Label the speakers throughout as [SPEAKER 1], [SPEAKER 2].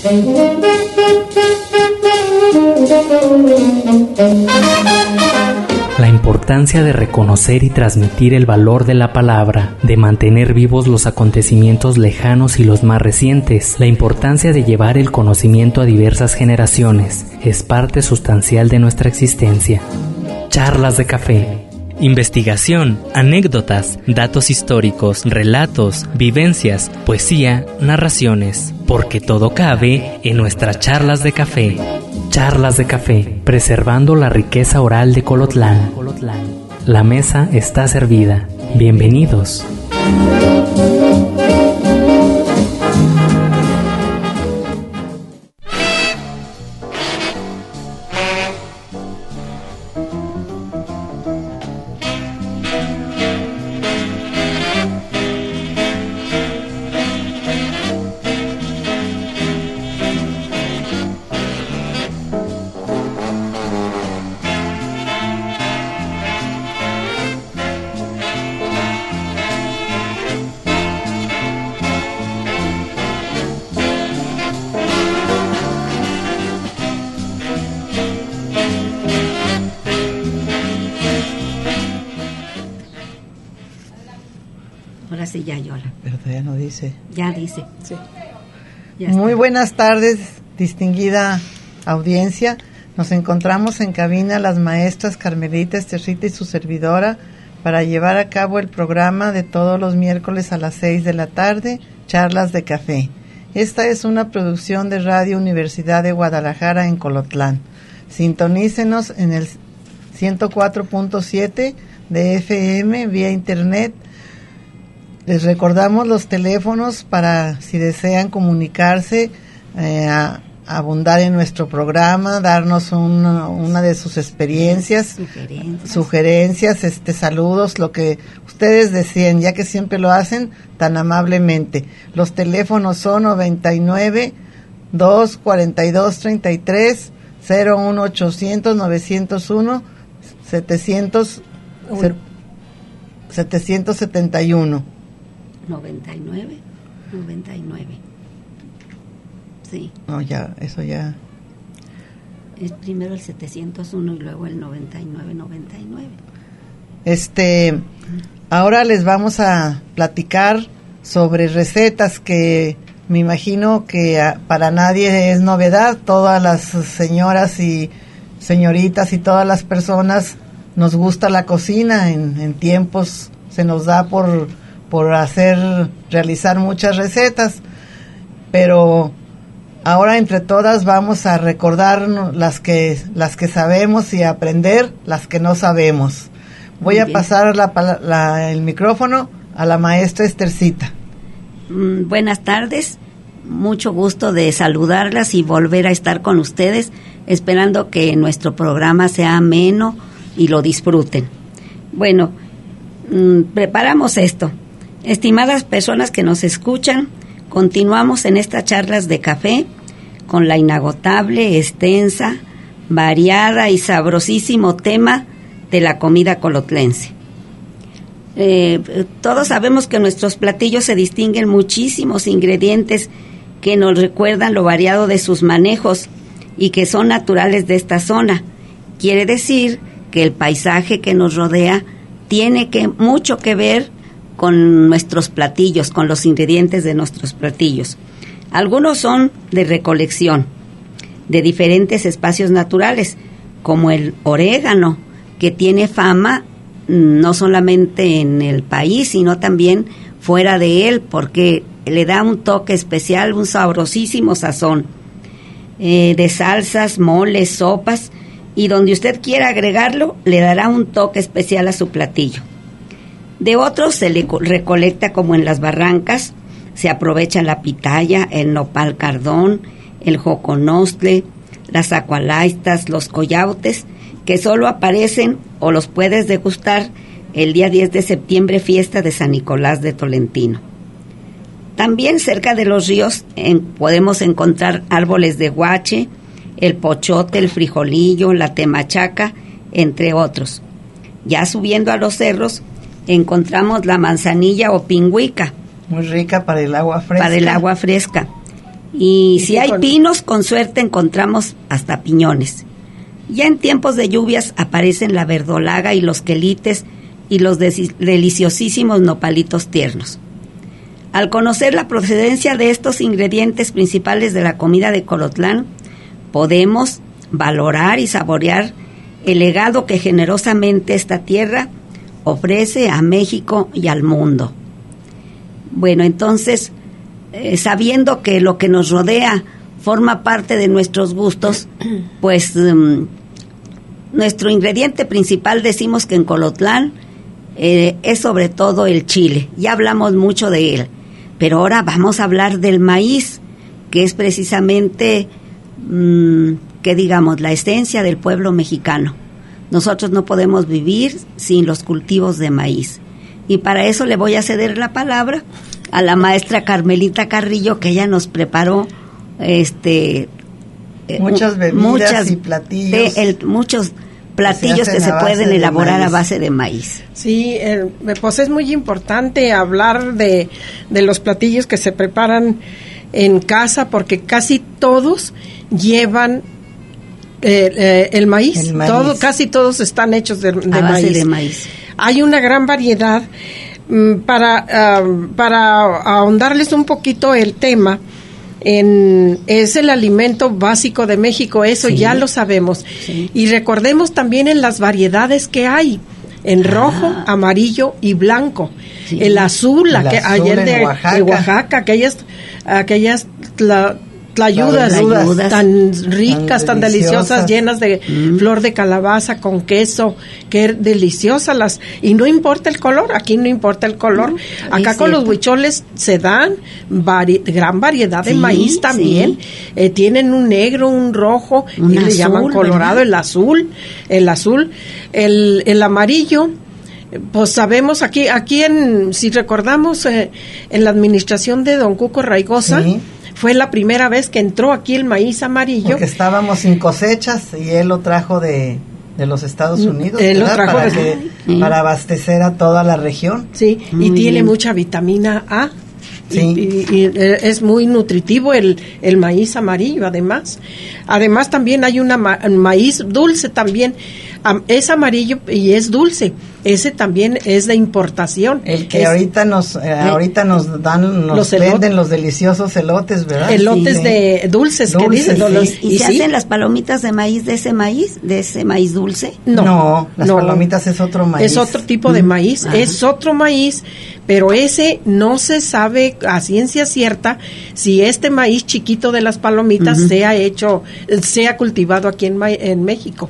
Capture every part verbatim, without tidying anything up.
[SPEAKER 1] La importancia de reconocer y transmitir el valor de la palabra, de mantener vivos los acontecimientos lejanos y los más recientes, la importancia de llevar el conocimiento a diversas generaciones, es parte sustancial de nuestra existencia. Charlas de café. Investigación, anécdotas, datos históricos, relatos, vivencias, poesía, narraciones, porque todo cabe en nuestras charlas de café. Charlas de café, preservando la riqueza oral de Colotlán. La mesa está servida. Bienvenidos.
[SPEAKER 2] Sí, ya llora.
[SPEAKER 3] Pero todavía no dice.
[SPEAKER 2] Ya dice. Sí.
[SPEAKER 3] Ya Muy buenas tardes, distinguida audiencia. Nos encontramos en cabina las maestras Carmelita Esterrita y su servidora para llevar a cabo el programa de todos los miércoles a las seis de la tarde, Charlas de Café. Esta es una producción de Radio Universidad de Guadalajara en Colotlán. Sintonícenos en el ciento cuatro punto siete de F M vía internet. Les recordamos los teléfonos para si desean comunicarse, eh, a, a abundar en nuestro programa, darnos una, una de sus experiencias, sugerencias. sugerencias, este, saludos, lo que ustedes deseen, ya que siempre lo hacen tan amablemente. Los teléfonos son noventa y nueve, dos cuarenta y dos, treinta y tres, cero uno ochocientos, novecientos uno, setecientos, setecientos setenta y uno.
[SPEAKER 2] noventa y nueve, noventa y nueve. Sí.
[SPEAKER 3] No, ya, eso ya.
[SPEAKER 2] Es primero el setecientos uno y luego el noventa y nueve, noventa y nueve.
[SPEAKER 3] Este, ahora les vamos a platicar sobre recetas que me imagino que a, para nadie es novedad. Todas las señoras y señoritas y todas las personas nos gusta la cocina. En, en tiempos se nos da por por hacer, realizar muchas recetas, pero ahora entre todas vamos a recordar las que, las que sabemos y aprender las que no sabemos. Voy a pasar la, la, el micrófono a la maestra Estercita.
[SPEAKER 2] Mm, buenas tardes, mucho gusto de saludarlas y volver a estar con ustedes, esperando que nuestro programa sea ameno y lo disfruten. Bueno, mm, preparamos esto. Estimadas personas que nos escuchan, continuamos en estas charlas de café con la inagotable, extensa, variada y sabrosísimo tema de la comida colotlense. Eh, todos sabemos que nuestros platillos se distinguen muchísimos ingredientes que nos recuerdan lo variado de sus manejos y que son naturales de esta zona. Quiere decir que el paisaje que nos rodea tiene que, mucho que ver con nuestros platillos, con los ingredientes de nuestros platillos. Algunos son de recolección, de diferentes espacios naturales, como el orégano, que tiene fama no solamente en el país, sino también fuera de él, porque le da un toque especial, un sabrosísimo sazón, eh, de salsas, moles, sopas, y donde usted quiera agregarlo, le dará un toque especial a su platillo. De otros se le recolecta como en las barrancas, se aprovecha la pitaya, el nopal cardón, el joconostle, las acualaistas, los coyautes, que solo aparecen o los puedes degustar el día diez de septiembre, fiesta de San Nicolás de Tolentino. También cerca de los ríos en, podemos encontrar árboles de guache, el pochote, el frijolillo, la temachaca, entre otros. Ya subiendo a los cerros, encontramos la manzanilla o pingüica.
[SPEAKER 3] Muy rica para el agua fresca.
[SPEAKER 2] Para el agua fresca. Y si hay pinos, con suerte encontramos hasta piñones. Ya en tiempos de lluvias aparecen la verdolaga y los quelites y los deliciosísimos nopalitos tiernos. Al conocer la procedencia de estos ingredientes principales de la comida de Colotlán, podemos valorar y saborear el legado que generosamente esta tierra ofrece a México y al mundo. Bueno, entonces, eh, sabiendo que lo que nos rodea forma parte de nuestros gustos, pues um, nuestro ingrediente principal, decimos que en Colotlán eh, es sobre todo el chile. Ya hablamos mucho de él, pero ahora vamos a hablar del maíz, que es precisamente, um, que digamos, la esencia del pueblo mexicano. Nosotros no podemos vivir sin los cultivos de maíz. Y para eso le voy a ceder la palabra a la maestra Carmelita Carrillo, que ella nos preparó este
[SPEAKER 3] muchas bebidas muchas, y platillos.
[SPEAKER 2] De el, muchos platillos que se, que se pueden elaborar maíz. A base de maíz.
[SPEAKER 4] Sí, eh, pues es muy importante hablar de, de los platillos que se preparan en casa, porque casi todos llevan eh, eh, el maíz. El maíz. Todo, casi todos están hechos de, de,
[SPEAKER 2] a base
[SPEAKER 4] maíz.
[SPEAKER 2] de maíz.
[SPEAKER 4] Hay una gran variedad. Para, uh, para ahondarles un poquito el tema, en, es el alimento básico de México, eso sí. Ya lo sabemos. Sí. Y recordemos también en las variedades que hay, en rojo, ah. amarillo y blanco. Sí. El azul, el aqu- azul ayer de Oaxaca, de Oaxaca aquellas, aquellas la, tlayudas, tlayudas tan ricas, tan, tan deliciosas, deliciosas, llenas de mm. flor de calabaza con queso, que deliciosas las, y no importa el color, aquí no importa el color, mm. acá con los huicholes se dan vari, gran variedad de sí, maíz también, sí. eh, tienen un negro, un rojo, un y azul, le llaman colorado, ¿verdad? el azul, el azul, el, el amarillo. Pues sabemos aquí, aquí en, si recordamos, eh, en la administración de don Cuco Raigosa, sí. fue la primera vez que entró aquí el maíz amarillo. Porque
[SPEAKER 3] estábamos sin cosechas y él lo trajo de, de los Estados Unidos.
[SPEAKER 4] Él lo trajo
[SPEAKER 3] para,
[SPEAKER 4] de...
[SPEAKER 3] que, sí. para abastecer a toda la región.
[SPEAKER 4] Sí, muy y bien. Tiene mucha vitamina A. Sí. Y, y, y es muy nutritivo el, el maíz amarillo, además. Además también hay una ma- maíz dulce también. Um, es amarillo y es dulce. Ese también es de importación.
[SPEAKER 3] El que
[SPEAKER 4] es,
[SPEAKER 3] ahorita nos eh, ahorita nos dan, nos los venden elot- los deliciosos elotes, ¿verdad?
[SPEAKER 4] Elotes
[SPEAKER 3] sí.
[SPEAKER 4] de dulces,
[SPEAKER 3] dulces
[SPEAKER 4] que dicen.
[SPEAKER 3] Sí.
[SPEAKER 4] Los,
[SPEAKER 2] ¿Y,
[SPEAKER 4] y
[SPEAKER 2] se
[SPEAKER 4] sí.
[SPEAKER 2] hacen las palomitas de maíz de ese maíz, de ese maíz dulce?
[SPEAKER 3] No, no las no, palomitas es otro maíz.
[SPEAKER 4] Es otro tipo de maíz, Ajá. es otro maíz, pero ese no se sabe a ciencia cierta si este maíz chiquito de las palomitas uh-huh. sea hecho, sea cultivado aquí en, en México.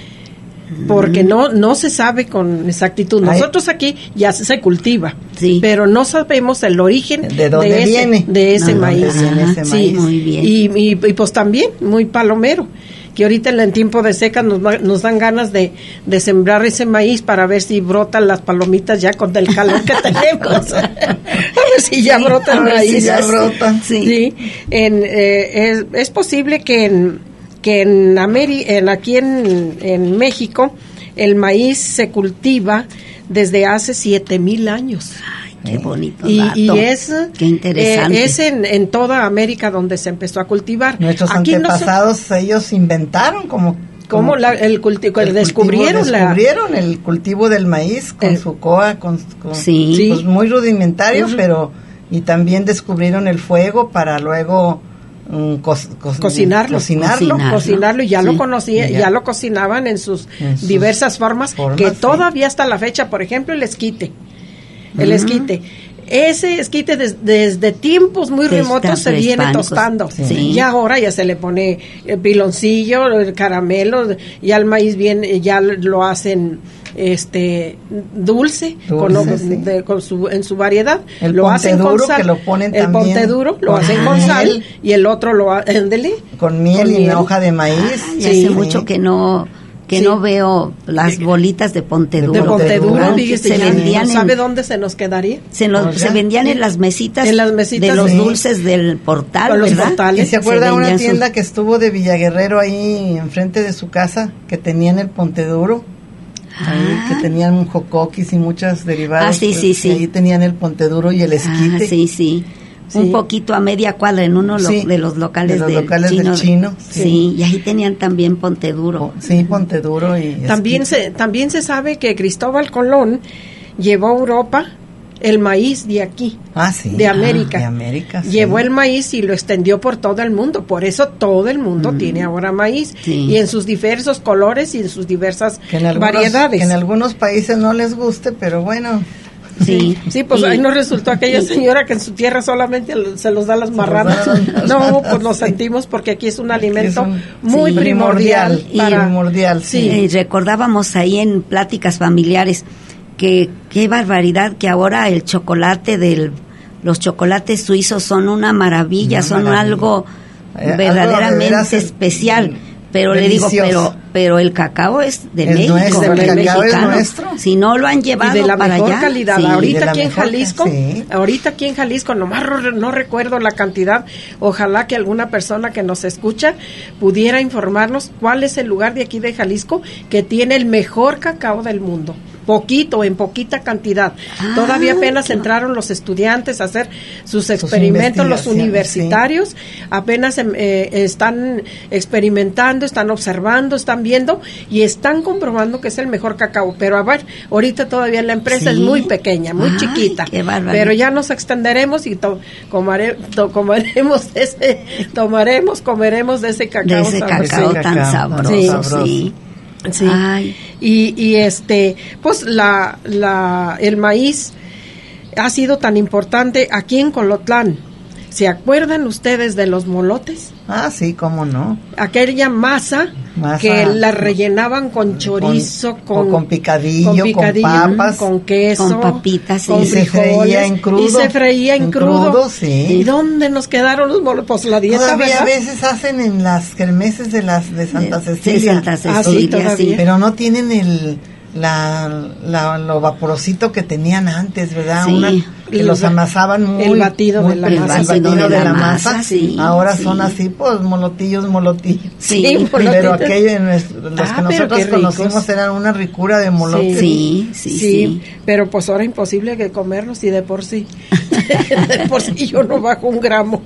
[SPEAKER 4] Porque no no se sabe con exactitud. Nosotros aquí ya se, se cultiva, sí. pero no sabemos el origen
[SPEAKER 3] de dónde
[SPEAKER 4] de ese,
[SPEAKER 3] viene
[SPEAKER 4] de ese
[SPEAKER 3] no,
[SPEAKER 4] maíz.
[SPEAKER 3] Viene ese
[SPEAKER 4] sí,
[SPEAKER 3] maíz.
[SPEAKER 2] Muy bien.
[SPEAKER 4] Y, y, y pues también muy palomero, que ahorita en tiempo de seca nos, nos dan ganas de, de sembrar ese maíz para ver si brotan las palomitas ya con el calor que tenemos. A ver si ya sí, brota el maíz.
[SPEAKER 3] Si ya brotan.
[SPEAKER 4] Sí. sí. En, eh, es, es posible que en que en Ameri- en aquí en, en México el maíz se cultiva desde hace siete mil años.
[SPEAKER 2] Ay, qué bonito
[SPEAKER 4] y,
[SPEAKER 2] dato.
[SPEAKER 4] y es
[SPEAKER 2] qué interesante.
[SPEAKER 4] Eh, es en, en toda América donde se empezó a cultivar.
[SPEAKER 3] Nuestros aquí antepasados no se, ellos inventaron como
[SPEAKER 4] como la, el cultivo el descubrieron
[SPEAKER 3] cultivo,
[SPEAKER 4] la,
[SPEAKER 3] descubrieron el cultivo del maíz con eh, su coa con, con
[SPEAKER 2] sí.
[SPEAKER 3] pues muy rudimentario, uh-huh. pero y también descubrieron el fuego para luego Um, co- co-
[SPEAKER 4] cocinarlo,
[SPEAKER 3] cocinarlo,
[SPEAKER 4] cocinarlo, cocinarlo y ya sí. lo conocía, ya. ya lo cocinaban en sus, en sus diversas formas, formas que sí. todavía hasta la fecha, por ejemplo, el esquite, el uh-huh. esquite, ese esquite des, desde tiempos muy Está remotos se viene tostando, sí. Sí. y ahora ya se le pone el piloncillo, el caramelo, y al maíz bien, ya lo hacen este dulce, dulce con, sí. de, con su en su variedad,
[SPEAKER 3] el
[SPEAKER 4] lo hacen con sal,
[SPEAKER 3] que lo ponen
[SPEAKER 4] el
[SPEAKER 3] también
[SPEAKER 4] ponte duro lo hacen
[SPEAKER 3] miel.
[SPEAKER 4] con sal y el otro lo hacen
[SPEAKER 3] con miel con y miel. Hoja de maíz.
[SPEAKER 2] Ay, hace sí. mucho que no que sí. no veo las bolitas de ponte duro.
[SPEAKER 4] De ponte duro,
[SPEAKER 2] fíjese,
[SPEAKER 4] se vendían
[SPEAKER 2] en,
[SPEAKER 4] ¿sabe dónde se nos quedaría?
[SPEAKER 2] Se, nos, se vendían en las mesitas,
[SPEAKER 4] en las mesitas
[SPEAKER 2] de los
[SPEAKER 4] sí.
[SPEAKER 2] dulces del portal,
[SPEAKER 4] los portales.
[SPEAKER 3] ¿Y se acuerda una tienda sus... que estuvo de Villaguerrero ahí enfrente de su casa que tenían el ponte duro? Ahí, ah. que tenían jocoquis y muchas derivadas.
[SPEAKER 2] Ah, sí,
[SPEAKER 3] pues,
[SPEAKER 2] sí, sí.
[SPEAKER 3] Ahí tenían el ponte duro y el esquite.
[SPEAKER 2] Ah, sí, sí. sí. un poquito a media cuadra en uno
[SPEAKER 3] sí,
[SPEAKER 2] de los locales,
[SPEAKER 3] de los
[SPEAKER 2] del,
[SPEAKER 3] locales
[SPEAKER 2] chino,
[SPEAKER 3] del chino.
[SPEAKER 2] Sí. sí, y ahí tenían también ponte duro.
[SPEAKER 3] Sí, ponte duro. Y
[SPEAKER 4] también, se, también se sabe que Cristóbal Colón llevó a Europa el maíz de aquí,
[SPEAKER 3] ah, sí.
[SPEAKER 4] de América.
[SPEAKER 3] Ah, de América, sí.
[SPEAKER 4] Llevó el maíz y lo extendió por todo el mundo, por eso todo el mundo mm. tiene ahora maíz, sí. y en sus diversos colores y en sus diversas
[SPEAKER 3] que en algunos,
[SPEAKER 4] variedades.
[SPEAKER 3] Que en algunos países no les guste, pero bueno...
[SPEAKER 4] Sí, sí, pues y, ahí nos resultó aquella señora que en su tierra solamente se los da las marranas. No, pues lo sentimos porque aquí es un alimento es un, muy sí, primordial.
[SPEAKER 3] primordial, para, primordial
[SPEAKER 2] sí. sí. Recordábamos ahí en pláticas familiares que qué barbaridad que ahora el chocolate del los chocolates suizos son una maravilla, una son maravilla. algo eh, verdaderamente algo especial. Pero delicioso. Le digo, pero pero el cacao es de
[SPEAKER 3] es
[SPEAKER 2] México,
[SPEAKER 3] nuestro,
[SPEAKER 2] el
[SPEAKER 3] el
[SPEAKER 2] mexicano.
[SPEAKER 3] Es nuestro.
[SPEAKER 2] Si no lo han llevado
[SPEAKER 4] y de la
[SPEAKER 2] para
[SPEAKER 4] mejor
[SPEAKER 2] allá,
[SPEAKER 4] calidad.
[SPEAKER 2] Sí,
[SPEAKER 4] ahorita aquí en
[SPEAKER 3] mejor,
[SPEAKER 4] Jalisco,
[SPEAKER 3] sí.
[SPEAKER 4] ahorita aquí en Jalisco, nomás no recuerdo la cantidad. Ojalá que alguna persona que nos escucha pudiera informarnos cuál es el lugar de aquí de Jalisco que tiene el mejor cacao del mundo. Poquito, en poquita cantidad. Ah, Todavía apenas qué... entraron los estudiantes a hacer sus experimentos, los universitarios, sí. apenas eh, están experimentando, están observando, están viendo y están comprobando que es el mejor cacao. Pero a ver, ahorita todavía la empresa sí. es muy pequeña, muy Ay, chiquita. Pero ya nos extenderemos y to comare to comeremos ese, tomaremos, comeremos de ese cacao,
[SPEAKER 2] de ese cacao tan cacao, sabroso. Sí.
[SPEAKER 3] sabroso.
[SPEAKER 2] sí.
[SPEAKER 4] Sí. Ay. Y, y este, pues la, la, el maíz ha sido tan importante aquí en Colotlán. ¿Se acuerdan ustedes de los molotes?
[SPEAKER 3] Ah, sí, cómo no.
[SPEAKER 4] Aquella masa, masa que la rellenaban con chorizo, con,
[SPEAKER 3] con, con, picadillo, con picadillo,
[SPEAKER 4] con
[SPEAKER 3] papas,
[SPEAKER 4] con queso,
[SPEAKER 2] con papitas,
[SPEAKER 4] con
[SPEAKER 3] y se freía en crudo.
[SPEAKER 4] Y se freía en, en crudo.
[SPEAKER 3] crudo sí.
[SPEAKER 4] ¿Y dónde nos quedaron los molotes? Pues la dieta,
[SPEAKER 3] todavía
[SPEAKER 4] ¿verdad?
[SPEAKER 3] A veces hacen en las kermeses de las de Santa
[SPEAKER 2] de,
[SPEAKER 3] Cecilia.
[SPEAKER 2] De Santa Cecilia,
[SPEAKER 4] ah, sí, todavía.
[SPEAKER 3] Pero no tienen el la, la lo vaporosito que tenían antes, ¿verdad?
[SPEAKER 2] Sí.
[SPEAKER 3] Una, que los amasaban muy
[SPEAKER 4] el batido
[SPEAKER 3] muy,
[SPEAKER 4] de la
[SPEAKER 3] el
[SPEAKER 4] masa,
[SPEAKER 3] batido de, de la, la masa, masa
[SPEAKER 2] sí,
[SPEAKER 3] ahora
[SPEAKER 2] sí.
[SPEAKER 3] son así pues molotillos molotillos
[SPEAKER 2] sí,
[SPEAKER 3] sí
[SPEAKER 2] molotillos.
[SPEAKER 3] Pero aquellos los ah, que nosotros conocimos eran una ricura de molotes
[SPEAKER 2] sí sí, sí,
[SPEAKER 4] sí,
[SPEAKER 2] sí.
[SPEAKER 4] Pero pues ahora imposible que comerlos y de por sí de por sí yo no bajo un gramo.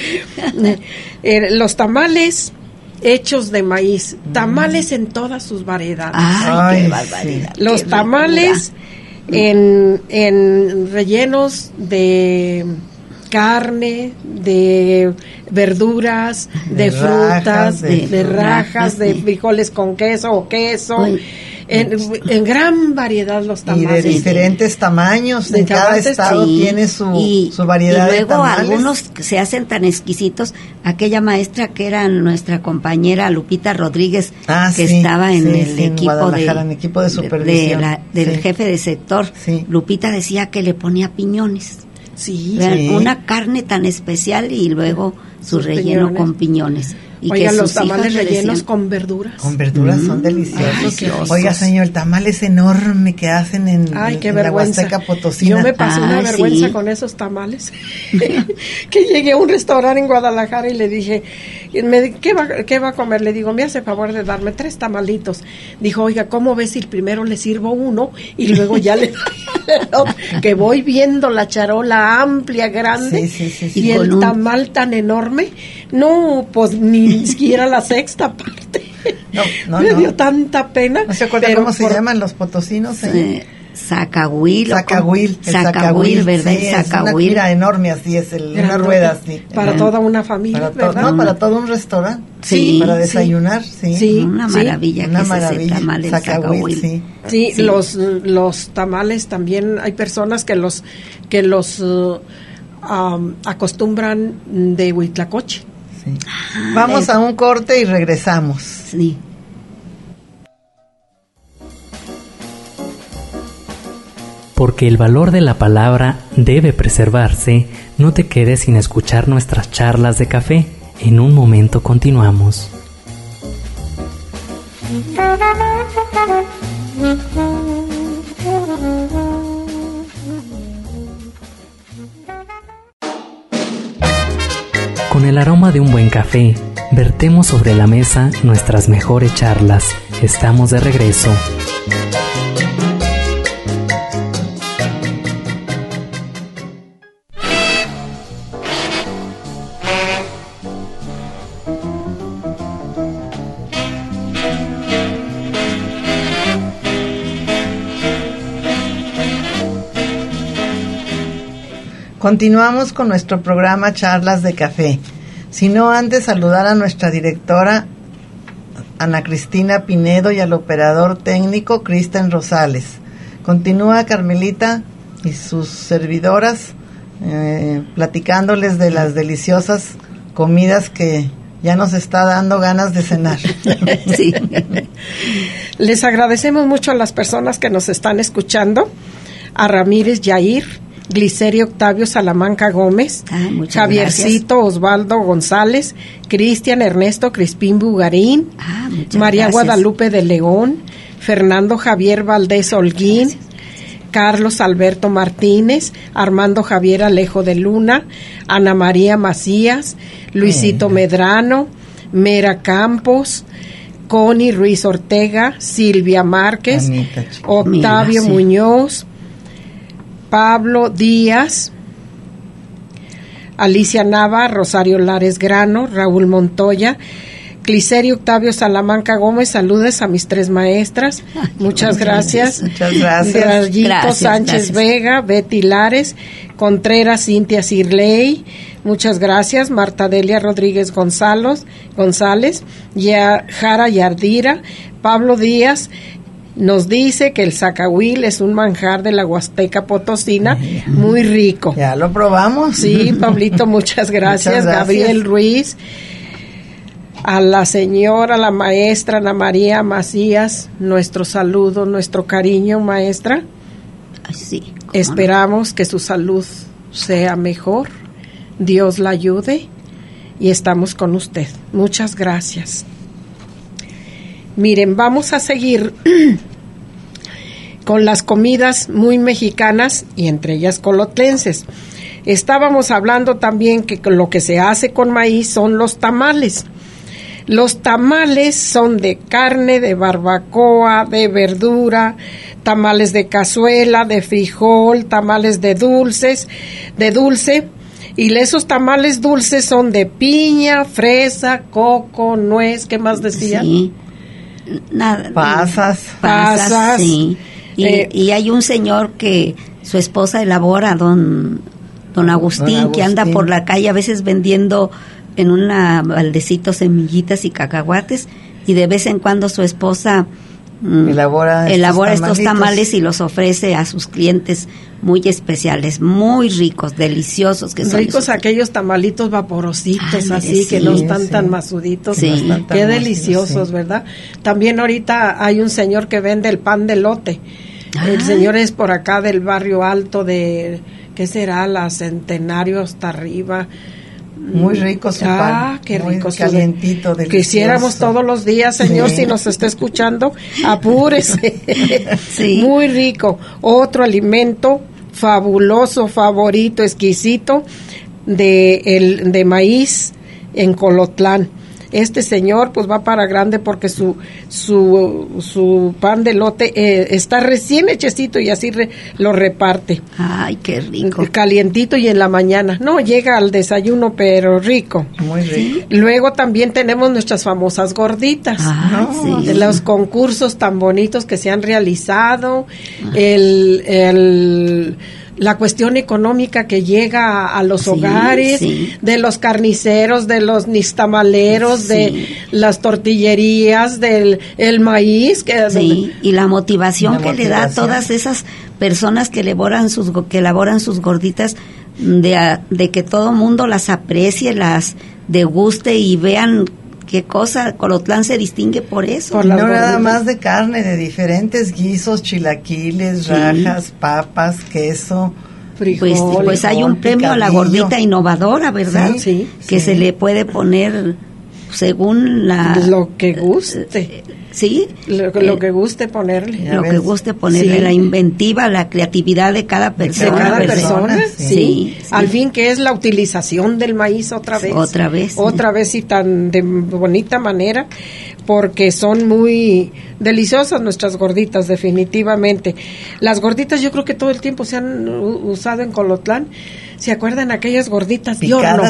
[SPEAKER 4] eh, los tamales hechos de maíz, tamales mm. en todas sus variedades.
[SPEAKER 2] Ay, Ay qué barbaridad.
[SPEAKER 4] Sí. Los
[SPEAKER 2] qué
[SPEAKER 4] tamales en, en rellenos de carne, de verduras, de, de frutas, rajas, de, de, de rajas, de frijoles con queso o queso. Ay. En, en gran variedad los tamales.
[SPEAKER 3] Y de diferentes tamaños, de en cada estado sí. tiene su, y, su variedad
[SPEAKER 2] y luego
[SPEAKER 3] de tamales.
[SPEAKER 2] Algunos se hacen tan exquisitos. Aquella maestra que era nuestra compañera Lupita Rodríguez,
[SPEAKER 3] ah,
[SPEAKER 2] que
[SPEAKER 3] sí,
[SPEAKER 2] estaba en
[SPEAKER 3] sí,
[SPEAKER 2] el
[SPEAKER 3] sí,
[SPEAKER 2] equipo
[SPEAKER 3] en
[SPEAKER 2] de,
[SPEAKER 3] en equipo de supervisión.
[SPEAKER 2] De la, del
[SPEAKER 3] sí.
[SPEAKER 2] jefe de sector,
[SPEAKER 3] sí.
[SPEAKER 2] Lupita decía que le ponía piñones.
[SPEAKER 4] Sí,
[SPEAKER 2] sí. Una carne tan especial y luego su Sus relleno piñones. Con piñones. Y
[SPEAKER 4] Oiga,
[SPEAKER 2] que
[SPEAKER 4] los tamales rellenos
[SPEAKER 2] decían,
[SPEAKER 4] con verduras.
[SPEAKER 3] Con verduras mm. son deliciosos. Ay, Oiga, señor, el tamal es enorme que hacen en,
[SPEAKER 4] Ay, qué
[SPEAKER 3] en
[SPEAKER 4] vergüenza.
[SPEAKER 3] la Huasteca Potosina.
[SPEAKER 4] Yo me pasé
[SPEAKER 2] ah,
[SPEAKER 4] una vergüenza
[SPEAKER 2] sí.
[SPEAKER 4] con esos tamales. Que llegué a un restaurante en Guadalajara y le dije, me, ¿qué, va, ¿qué va a comer? Le digo, me hace favor de darme tres tamalitos. Dijo, oiga, ¿cómo ves si primero le sirvo uno y luego ya le que voy viendo la charola amplia, grande,
[SPEAKER 3] sí, sí, sí, sí.
[SPEAKER 4] y, y el un... tamal tan enorme? No, pues ni siquiera la sexta parte.
[SPEAKER 3] No, no,
[SPEAKER 4] me
[SPEAKER 3] no.
[SPEAKER 4] dio tanta pena.
[SPEAKER 3] ¿No se acuerda
[SPEAKER 4] pero
[SPEAKER 3] cómo se
[SPEAKER 4] por...
[SPEAKER 3] llaman los potosinos?
[SPEAKER 2] Eh, Zacahuil.
[SPEAKER 3] Zacahuil.
[SPEAKER 2] Zacahuil, ¿verdad?
[SPEAKER 3] Sí, es una tira enorme, así es, el, una rueda así.
[SPEAKER 4] Para toda una familia,
[SPEAKER 3] para
[SPEAKER 4] ¿verdad?
[SPEAKER 3] To, no, para todo un restaurante.
[SPEAKER 2] Sí.
[SPEAKER 3] Para desayunar, sí.
[SPEAKER 2] sí. Una maravilla.
[SPEAKER 3] Sí, una
[SPEAKER 2] que
[SPEAKER 3] maravilla.
[SPEAKER 2] Es ese tamal
[SPEAKER 3] Zacahuil, sí.
[SPEAKER 4] Sí, sí, los los tamales también hay personas que los que los uh, um, acostumbran de Huitlacoche.
[SPEAKER 3] Sí. Ah, Vamos el... a un corte y regresamos.
[SPEAKER 2] Sí.
[SPEAKER 1] Porque el valor de la palabra debe preservarse, no te quedes sin escuchar nuestras charlas de café. En un momento continuamos. Con el aroma de un buen café, vertemos sobre la mesa nuestras mejores charlas. Estamos de regreso.
[SPEAKER 3] Continuamos con nuestro programa Charlas de Café. Si no antes saludar a nuestra directora Ana Cristina Pinedo y al operador técnico Cristian Rosales. Continúa Carmelita y sus servidoras eh, platicándoles de las deliciosas comidas que ya nos está dando ganas de cenar.
[SPEAKER 4] Sí. Les agradecemos mucho a las personas que nos están escuchando, a Ramírez Yair, Glicerio Octavio Salamanca Gómez,
[SPEAKER 2] ah,
[SPEAKER 4] Javiercito
[SPEAKER 2] gracias.
[SPEAKER 4] Osvaldo González, Cristian Ernesto Crispín Bugarín,
[SPEAKER 2] ah,
[SPEAKER 4] María
[SPEAKER 2] gracias.
[SPEAKER 4] Guadalupe de León, Fernando Javier Valdés Holguín, gracias. Carlos Alberto Martínez, Armando Javier Alejo de Luna, Ana María Macías, Luisito eh. Medrano, Mera Campos, Connie Ruiz Ortega, Silvia Márquez, Anita, Octavio Mira, sí. Muñoz, Pablo Díaz, Alicia Nava, Rosario Lares Grano, Raúl Montoya, Glicerio Octavio Salamanca Gómez, saludes a mis tres maestras, muchas gracias.
[SPEAKER 3] Muchas gracias.
[SPEAKER 4] Gallito
[SPEAKER 2] Gracias,
[SPEAKER 4] Sánchez
[SPEAKER 2] gracias.
[SPEAKER 4] Vega, Betty Lares, Contreras Cintia Cirley, muchas gracias. Marta Delia Rodríguez González, González, ya, Jara Yardira, Pablo Díaz. Nos dice que el zacahuil es un manjar de la Huasteca Potosina, muy rico.
[SPEAKER 3] Ya lo probamos.
[SPEAKER 4] Sí, Pablito, muchas gracias.
[SPEAKER 3] Muchas gracias.
[SPEAKER 4] Gabriel Ruiz, a la señora, la maestra Ana María Macías, nuestro saludo, nuestro cariño, maestra.
[SPEAKER 2] Sí,
[SPEAKER 4] esperamos no? que su salud sea mejor, Dios la ayude y estamos con usted. Muchas gracias. Miren, vamos a seguir con las comidas muy mexicanas y entre ellas colotlenses. Estábamos hablando también que lo que se hace con maíz son los tamales. Los tamales son de carne, de barbacoa, de verdura, tamales de cazuela, de frijol, tamales de dulces, de dulce. Y esos tamales dulces son de piña, fresa, coco, nuez, ¿qué más decía?
[SPEAKER 2] Sí. Nada.
[SPEAKER 3] Pasas.
[SPEAKER 2] Pasas,
[SPEAKER 4] Pasas.
[SPEAKER 2] Sí. Y,
[SPEAKER 4] Eh,
[SPEAKER 2] y hay un señor que su esposa elabora, don, don Agustín,
[SPEAKER 3] Don Agustín,
[SPEAKER 2] que anda por la calle a veces vendiendo en un baldecito semillitas y cacahuates, y de vez en cuando su esposa mm,
[SPEAKER 3] elabora,
[SPEAKER 2] elabora
[SPEAKER 3] estos,
[SPEAKER 2] estos tamales y los ofrece a sus clientes muy especiales, muy ricos, deliciosos que son.
[SPEAKER 4] Ricos
[SPEAKER 2] esos.
[SPEAKER 4] aquellos tamalitos vaporositos,
[SPEAKER 2] Ay,
[SPEAKER 4] así,
[SPEAKER 2] sí,
[SPEAKER 4] que no están
[SPEAKER 3] sí.
[SPEAKER 4] tan masuditos.
[SPEAKER 2] Sí.
[SPEAKER 3] No están tan
[SPEAKER 4] Qué
[SPEAKER 3] macios,
[SPEAKER 4] deliciosos,
[SPEAKER 3] sí.
[SPEAKER 4] ¿verdad? También ahorita hay un señor que vende el pan de elote.
[SPEAKER 2] Ah.
[SPEAKER 4] El señor es por acá del barrio alto de, ¿qué será? La Centenario hasta arriba.
[SPEAKER 3] Muy rico su pan.
[SPEAKER 4] Ah, qué
[SPEAKER 3] muy
[SPEAKER 4] rico. su-
[SPEAKER 3] calientito, delicioso.
[SPEAKER 4] Quisiéramos todos los días, señor,
[SPEAKER 3] Sí.
[SPEAKER 4] si nos está escuchando, apúrese.
[SPEAKER 2] Sí.
[SPEAKER 4] Muy rico. Otro alimento fabuloso, favorito, exquisito de el de maíz en Colotlán. Este señor pues va para grande porque su su su pan de elote eh, está recién hechecito y así re, lo reparte.
[SPEAKER 2] Ay, qué rico.
[SPEAKER 4] Calientito y en la mañana. No, llega al desayuno, pero rico.
[SPEAKER 3] Muy rico.
[SPEAKER 4] Luego también tenemos nuestras famosas gorditas.
[SPEAKER 2] Ay,
[SPEAKER 3] No,
[SPEAKER 2] sí.
[SPEAKER 4] De los concursos tan bonitos que se han realizado, el, el la cuestión económica que llega a, a los
[SPEAKER 2] Sí,
[SPEAKER 4] hogares,
[SPEAKER 2] sí.
[SPEAKER 4] de los carniceros, de los nixtamaleros,
[SPEAKER 2] Sí.
[SPEAKER 4] de las tortillerías, del el maíz. Que,
[SPEAKER 2] Sí, y la motivación
[SPEAKER 3] La
[SPEAKER 2] que le da a
[SPEAKER 3] motivación.
[SPEAKER 2] todas esas personas que elaboran sus go- que elaboran sus gorditas, de, a- de que todo mundo las aprecie, las deguste y vean qué cosa. Colotlán se distingue por eso.
[SPEAKER 4] Por
[SPEAKER 3] Y
[SPEAKER 4] las
[SPEAKER 3] no nada
[SPEAKER 4] gorditas.
[SPEAKER 3] más de carne, de diferentes guisos, chilaquiles,
[SPEAKER 2] Sí.
[SPEAKER 3] rajas, papas, queso.
[SPEAKER 4] Frijol,
[SPEAKER 2] Pues, pues hay un
[SPEAKER 3] frijol,
[SPEAKER 2] premio a la
[SPEAKER 3] picadillo.
[SPEAKER 2] gordita innovadora, ¿verdad?
[SPEAKER 4] Sí, sí,
[SPEAKER 2] que
[SPEAKER 3] sí.
[SPEAKER 2] se le puede poner según la...
[SPEAKER 4] Lo que guste.
[SPEAKER 2] Sí.
[SPEAKER 4] Lo,
[SPEAKER 2] eh,
[SPEAKER 4] lo que guste ponerle.
[SPEAKER 3] Ya
[SPEAKER 2] lo
[SPEAKER 3] ves.
[SPEAKER 2] que guste ponerle,
[SPEAKER 4] Sí.
[SPEAKER 2] la inventiva, la creatividad de cada persona.
[SPEAKER 4] De cada
[SPEAKER 2] ¿verdad?
[SPEAKER 4] persona,
[SPEAKER 3] sí.
[SPEAKER 4] sí.
[SPEAKER 2] Sí, sí.
[SPEAKER 4] Al fin que es la utilización del maíz otra vez.
[SPEAKER 2] Otra vez.
[SPEAKER 4] Otra vez y tan de bonita manera, porque son muy deliciosas nuestras gorditas, definitivamente. Las gorditas yo creo que todo el tiempo se han u- usado en Colotlán. ¿Se acuerdan aquellas gorditas de horno?
[SPEAKER 3] Picadas.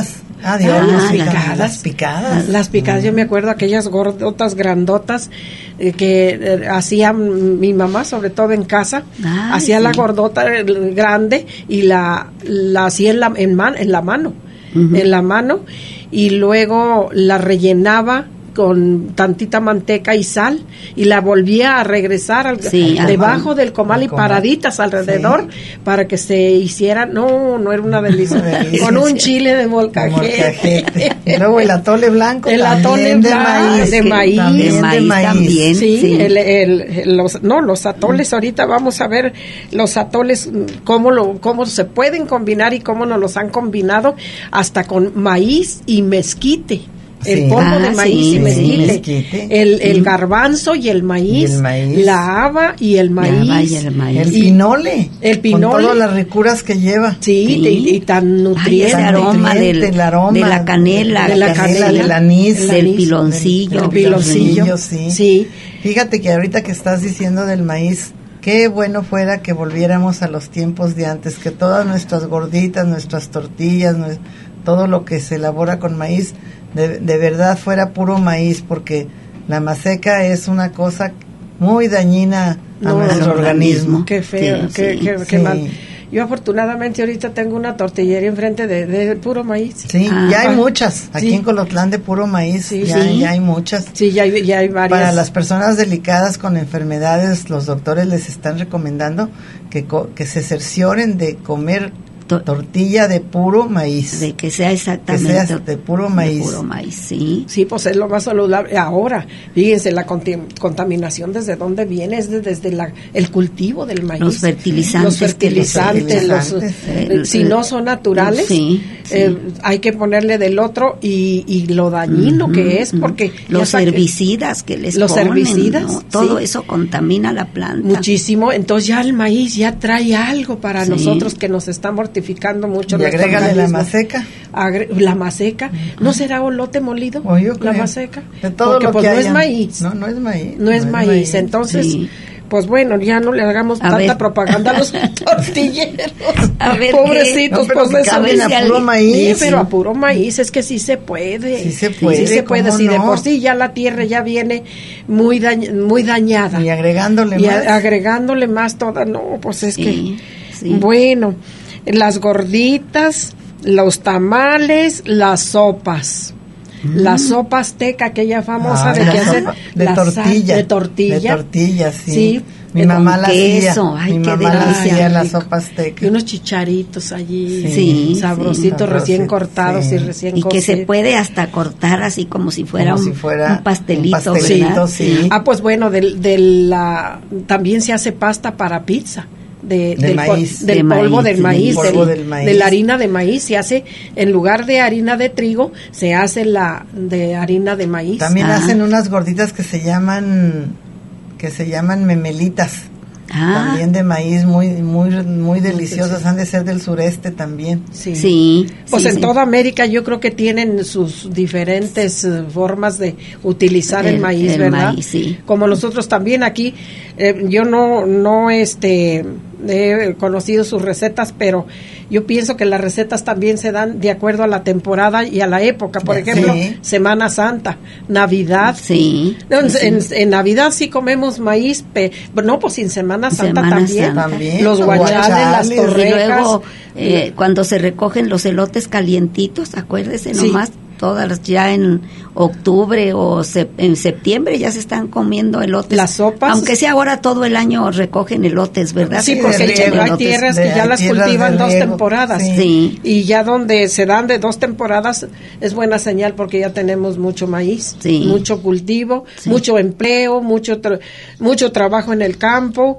[SPEAKER 3] Ah, de horno,
[SPEAKER 4] las
[SPEAKER 3] sí,
[SPEAKER 4] picadas.
[SPEAKER 3] Las picadas.
[SPEAKER 4] Las picadas,
[SPEAKER 3] mm.
[SPEAKER 4] yo me acuerdo aquellas gordotas, grandotas, eh, que eh, hacía mi mamá, sobre todo en casa. Ay, hacía sí. la gordota grande y la, la hacía en la, en, man, en la mano, uh-huh. en la mano, y luego la rellenaba con tantita manteca y sal y la volvía a regresar al,
[SPEAKER 2] sí,
[SPEAKER 4] debajo
[SPEAKER 2] al,
[SPEAKER 4] del comal y comal. Paraditas alrededor sí. para que se hiciera, no, no era una delicia, una delicia con un chile de molcajete.
[SPEAKER 3] Y luego el atole blanco,
[SPEAKER 4] el atole
[SPEAKER 3] de
[SPEAKER 4] blanco,
[SPEAKER 3] maíz,
[SPEAKER 4] de maíz,
[SPEAKER 2] también, de maíz, de maíz. También,
[SPEAKER 4] sí,
[SPEAKER 2] sí.
[SPEAKER 4] El, el, el, los, no, los atoles, mm. ahorita vamos a ver los atoles, cómo, lo, cómo se pueden combinar y cómo nos los han combinado hasta con maíz y mezquite. El sí. polvo ah, de maíz sí, y mezquite, mezquite. El, el mm. garbanzo y el maíz, y el maíz, la haba y el maíz,
[SPEAKER 2] la haba y el, maíz.
[SPEAKER 3] el pinole,
[SPEAKER 4] el pinole,
[SPEAKER 3] con todas las ricuras que lleva,
[SPEAKER 4] sí, sí. Y, y tan nutriente,
[SPEAKER 2] Ay, el aroma, del,
[SPEAKER 3] el aroma
[SPEAKER 2] de la canela,
[SPEAKER 3] de la canela, del anís,
[SPEAKER 2] del piloncillo,
[SPEAKER 3] del piloncillo, sí. sí. Fíjate que ahorita que estás diciendo del maíz, qué bueno fuera que volviéramos a los tiempos de antes, que todas nuestras gorditas, nuestras tortillas, todo lo que se elabora con maíz, de, de verdad fuera puro maíz, porque la maseca es una cosa muy dañina a no, nuestro organismo. organismo.
[SPEAKER 4] Qué feo, sí, qué, sí, qué, sí. qué mal. Yo afortunadamente ahorita tengo una tortillería enfrente de, de puro maíz.
[SPEAKER 3] Sí, ah, ya hay muchas. Aquí sí. en Colotlán de puro maíz sí, ya, sí. ya hay muchas.
[SPEAKER 4] Sí, ya hay, ya hay varias.
[SPEAKER 3] Para las personas delicadas con enfermedades, los doctores les están recomendando que, que se cercioren de comer tortilla de puro maíz.
[SPEAKER 2] De que sea exactamente.
[SPEAKER 3] Que sea de puro maíz.
[SPEAKER 2] De puro maíz, sí.
[SPEAKER 4] Sí, pues es lo más saludable. Ahora, fíjense, la conti- contaminación desde dónde viene, es de, desde la, el cultivo del maíz.
[SPEAKER 2] Los fertilizantes.
[SPEAKER 4] Los fertilizantes, los, los, eh, si no son naturales,
[SPEAKER 2] sí, sí.
[SPEAKER 4] Eh, hay que ponerle del otro y, y lo dañino uh-huh, que es, porque...
[SPEAKER 2] Los herbicidas que, que les
[SPEAKER 4] los
[SPEAKER 2] ponen. Los
[SPEAKER 4] herbicidas.
[SPEAKER 2] ¿no? Todo
[SPEAKER 4] sí.
[SPEAKER 2] eso contamina la planta.
[SPEAKER 4] Muchísimo. Entonces ya el maíz ya trae algo para sí. nosotros que nos está mortificando mucho.
[SPEAKER 3] Y agrégale la maseca.
[SPEAKER 4] Agre- la maseca. ¿No será olote molido?
[SPEAKER 3] Oh, yo creo.
[SPEAKER 4] La maseca.
[SPEAKER 3] De todo
[SPEAKER 4] Porque
[SPEAKER 3] lo
[SPEAKER 4] pues
[SPEAKER 3] que
[SPEAKER 4] no
[SPEAKER 3] haya.
[SPEAKER 4] es maíz.
[SPEAKER 3] No, no es maíz.
[SPEAKER 4] No, no es, es maíz. maíz. Entonces, sí. pues bueno, ya no le hagamos a tanta ver. propaganda a los tortilleros.
[SPEAKER 2] A ver,
[SPEAKER 4] pobrecitos,
[SPEAKER 3] no,
[SPEAKER 4] pues
[SPEAKER 3] a, ver, a puro maíz.
[SPEAKER 4] Sí, pero a puro maíz es que sí se puede.
[SPEAKER 3] Sí se puede.
[SPEAKER 4] Sí se puede. Si
[SPEAKER 3] no?
[SPEAKER 4] de por sí ya la tierra ya viene muy dañ- muy dañada.
[SPEAKER 3] Y agregándole
[SPEAKER 4] y
[SPEAKER 3] más.
[SPEAKER 4] Y agregándole más toda. No, pues es
[SPEAKER 2] sí,
[SPEAKER 4] que.
[SPEAKER 2] Sí.
[SPEAKER 4] Bueno, las gorditas, los tamales, las sopas. Mm. La sopa azteca, aquella famosa
[SPEAKER 3] ah,
[SPEAKER 4] de que hacen
[SPEAKER 3] de
[SPEAKER 4] la
[SPEAKER 3] tortilla,
[SPEAKER 4] sal, de tortilla,
[SPEAKER 3] de tortilla, sí.
[SPEAKER 4] sí.
[SPEAKER 3] Mi mamá la
[SPEAKER 2] queso.
[SPEAKER 3] hacía,
[SPEAKER 2] Ay,
[SPEAKER 3] mi
[SPEAKER 2] qué
[SPEAKER 3] mamá la hacía la
[SPEAKER 2] rico.
[SPEAKER 3] sopa azteca.
[SPEAKER 4] Y unos chicharitos allí,
[SPEAKER 2] sí,
[SPEAKER 4] sabrositos,
[SPEAKER 2] sí,
[SPEAKER 4] recién cortados sí. y recién
[SPEAKER 2] y
[SPEAKER 4] cocidos.
[SPEAKER 2] que se puede hasta cortar así como si fuera,
[SPEAKER 3] como
[SPEAKER 2] un,
[SPEAKER 3] si fuera
[SPEAKER 2] un pastelito,
[SPEAKER 3] un pastelito
[SPEAKER 2] sí.
[SPEAKER 3] sí.
[SPEAKER 4] Ah, pues bueno, de, de la también se hace pasta para pizza. De,
[SPEAKER 3] de
[SPEAKER 4] del,
[SPEAKER 3] maíz,
[SPEAKER 4] del
[SPEAKER 2] de
[SPEAKER 4] polvo,
[SPEAKER 2] maíz,
[SPEAKER 4] del, maíz,
[SPEAKER 3] del polvo
[SPEAKER 4] del,
[SPEAKER 3] del maíz,
[SPEAKER 4] de la harina de maíz, se hace, en lugar de harina de trigo, se hace la de harina de maíz.
[SPEAKER 3] También
[SPEAKER 2] ah.
[SPEAKER 3] hacen unas gorditas que se llaman, que se llaman memelitas, ah. también de maíz, muy, muy, muy deliciosas, sí. han de ser del sureste también.
[SPEAKER 4] Sí,
[SPEAKER 2] sí
[SPEAKER 4] pues
[SPEAKER 2] sí,
[SPEAKER 4] en
[SPEAKER 2] sí.
[SPEAKER 4] toda América yo creo que tienen sus diferentes uh, formas de utilizar el, el maíz,
[SPEAKER 2] el
[SPEAKER 4] ¿verdad?
[SPEAKER 2] Maíz, sí.
[SPEAKER 4] Como nosotros también aquí, eh, yo no, no, este... he conocido sus recetas, pero yo pienso que las recetas también se dan de acuerdo a la temporada y a la época. Por ejemplo, sí. Semana Santa, Navidad.
[SPEAKER 2] Sí.
[SPEAKER 4] En,
[SPEAKER 2] sí.
[SPEAKER 4] en, en Navidad sí comemos maíz, pe, no, pues en Semana Santa
[SPEAKER 2] Semana
[SPEAKER 4] también.
[SPEAKER 2] Santa.
[SPEAKER 3] también.
[SPEAKER 4] Los guachales, las torrecas.
[SPEAKER 2] Y luego, eh, cuando se recogen los elotes calientitos, acuérdese
[SPEAKER 4] sí.
[SPEAKER 2] nomás, todas ya en octubre o se, en septiembre ya se están comiendo elotes.
[SPEAKER 4] Las sopas.
[SPEAKER 2] Aunque sea ahora todo el año recogen elotes, ¿verdad?
[SPEAKER 4] Sí, porque riego, hay tierras que ya las cultivan dos riego. temporadas.
[SPEAKER 2] Sí. sí.
[SPEAKER 4] Y ya donde se dan de dos temporadas es buena señal porque ya tenemos mucho maíz,
[SPEAKER 2] sí.
[SPEAKER 4] mucho cultivo, sí. mucho empleo, mucho tra- mucho trabajo en el campo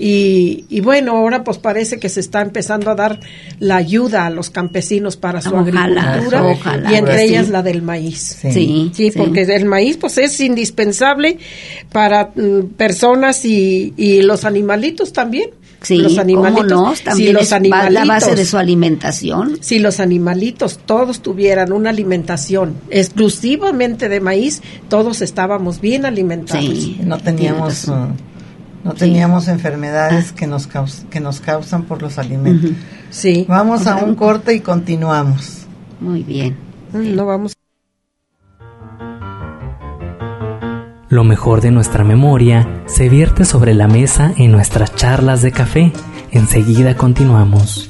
[SPEAKER 4] y, y bueno, ahora pues parece que se está empezando a dar la ayuda a los campesinos para su
[SPEAKER 2] ojalá,
[SPEAKER 4] agricultura
[SPEAKER 2] ojalá,
[SPEAKER 4] y entre
[SPEAKER 2] sí.
[SPEAKER 4] ellas la del maíz.
[SPEAKER 2] Sí, sí,
[SPEAKER 4] sí porque sí. el maíz pues es indispensable para mm, personas y, y los animalitos también.
[SPEAKER 2] Sí,
[SPEAKER 4] los animalitos,
[SPEAKER 2] ¿cómo no? También
[SPEAKER 4] si los
[SPEAKER 2] es
[SPEAKER 4] animalitos,
[SPEAKER 2] la base de su alimentación.
[SPEAKER 4] Si los animalitos todos tuvieran una alimentación exclusivamente de maíz, todos estábamos bien alimentados.
[SPEAKER 3] Sí, no teníamos uh, no teníamos sí. enfermedades ah. que nos caus- que nos causan por los alimentos.
[SPEAKER 4] Uh-huh. Sí.
[SPEAKER 3] Vamos
[SPEAKER 2] o sea,
[SPEAKER 3] a un corte y continuamos.
[SPEAKER 2] Muy bien.
[SPEAKER 4] No vamos.
[SPEAKER 1] Lo mejor de nuestra memoria se vierte sobre la mesa en nuestras charlas de café. Enseguida continuamos.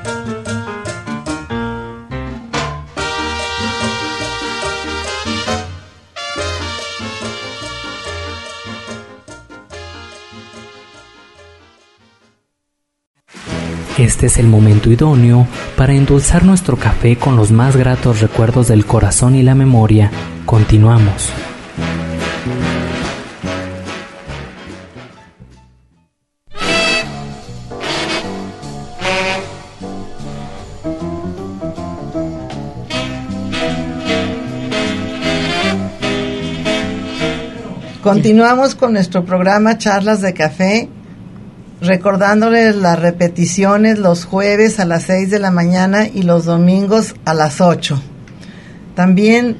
[SPEAKER 1] Este es el momento idóneo para endulzar nuestro café con los más gratos recuerdos del corazón y la memoria. Continuamos.
[SPEAKER 3] Continuamos con nuestro programa Charlas de Café, recordándoles las repeticiones los jueves a las seis de la mañana y los domingos a las ocho. También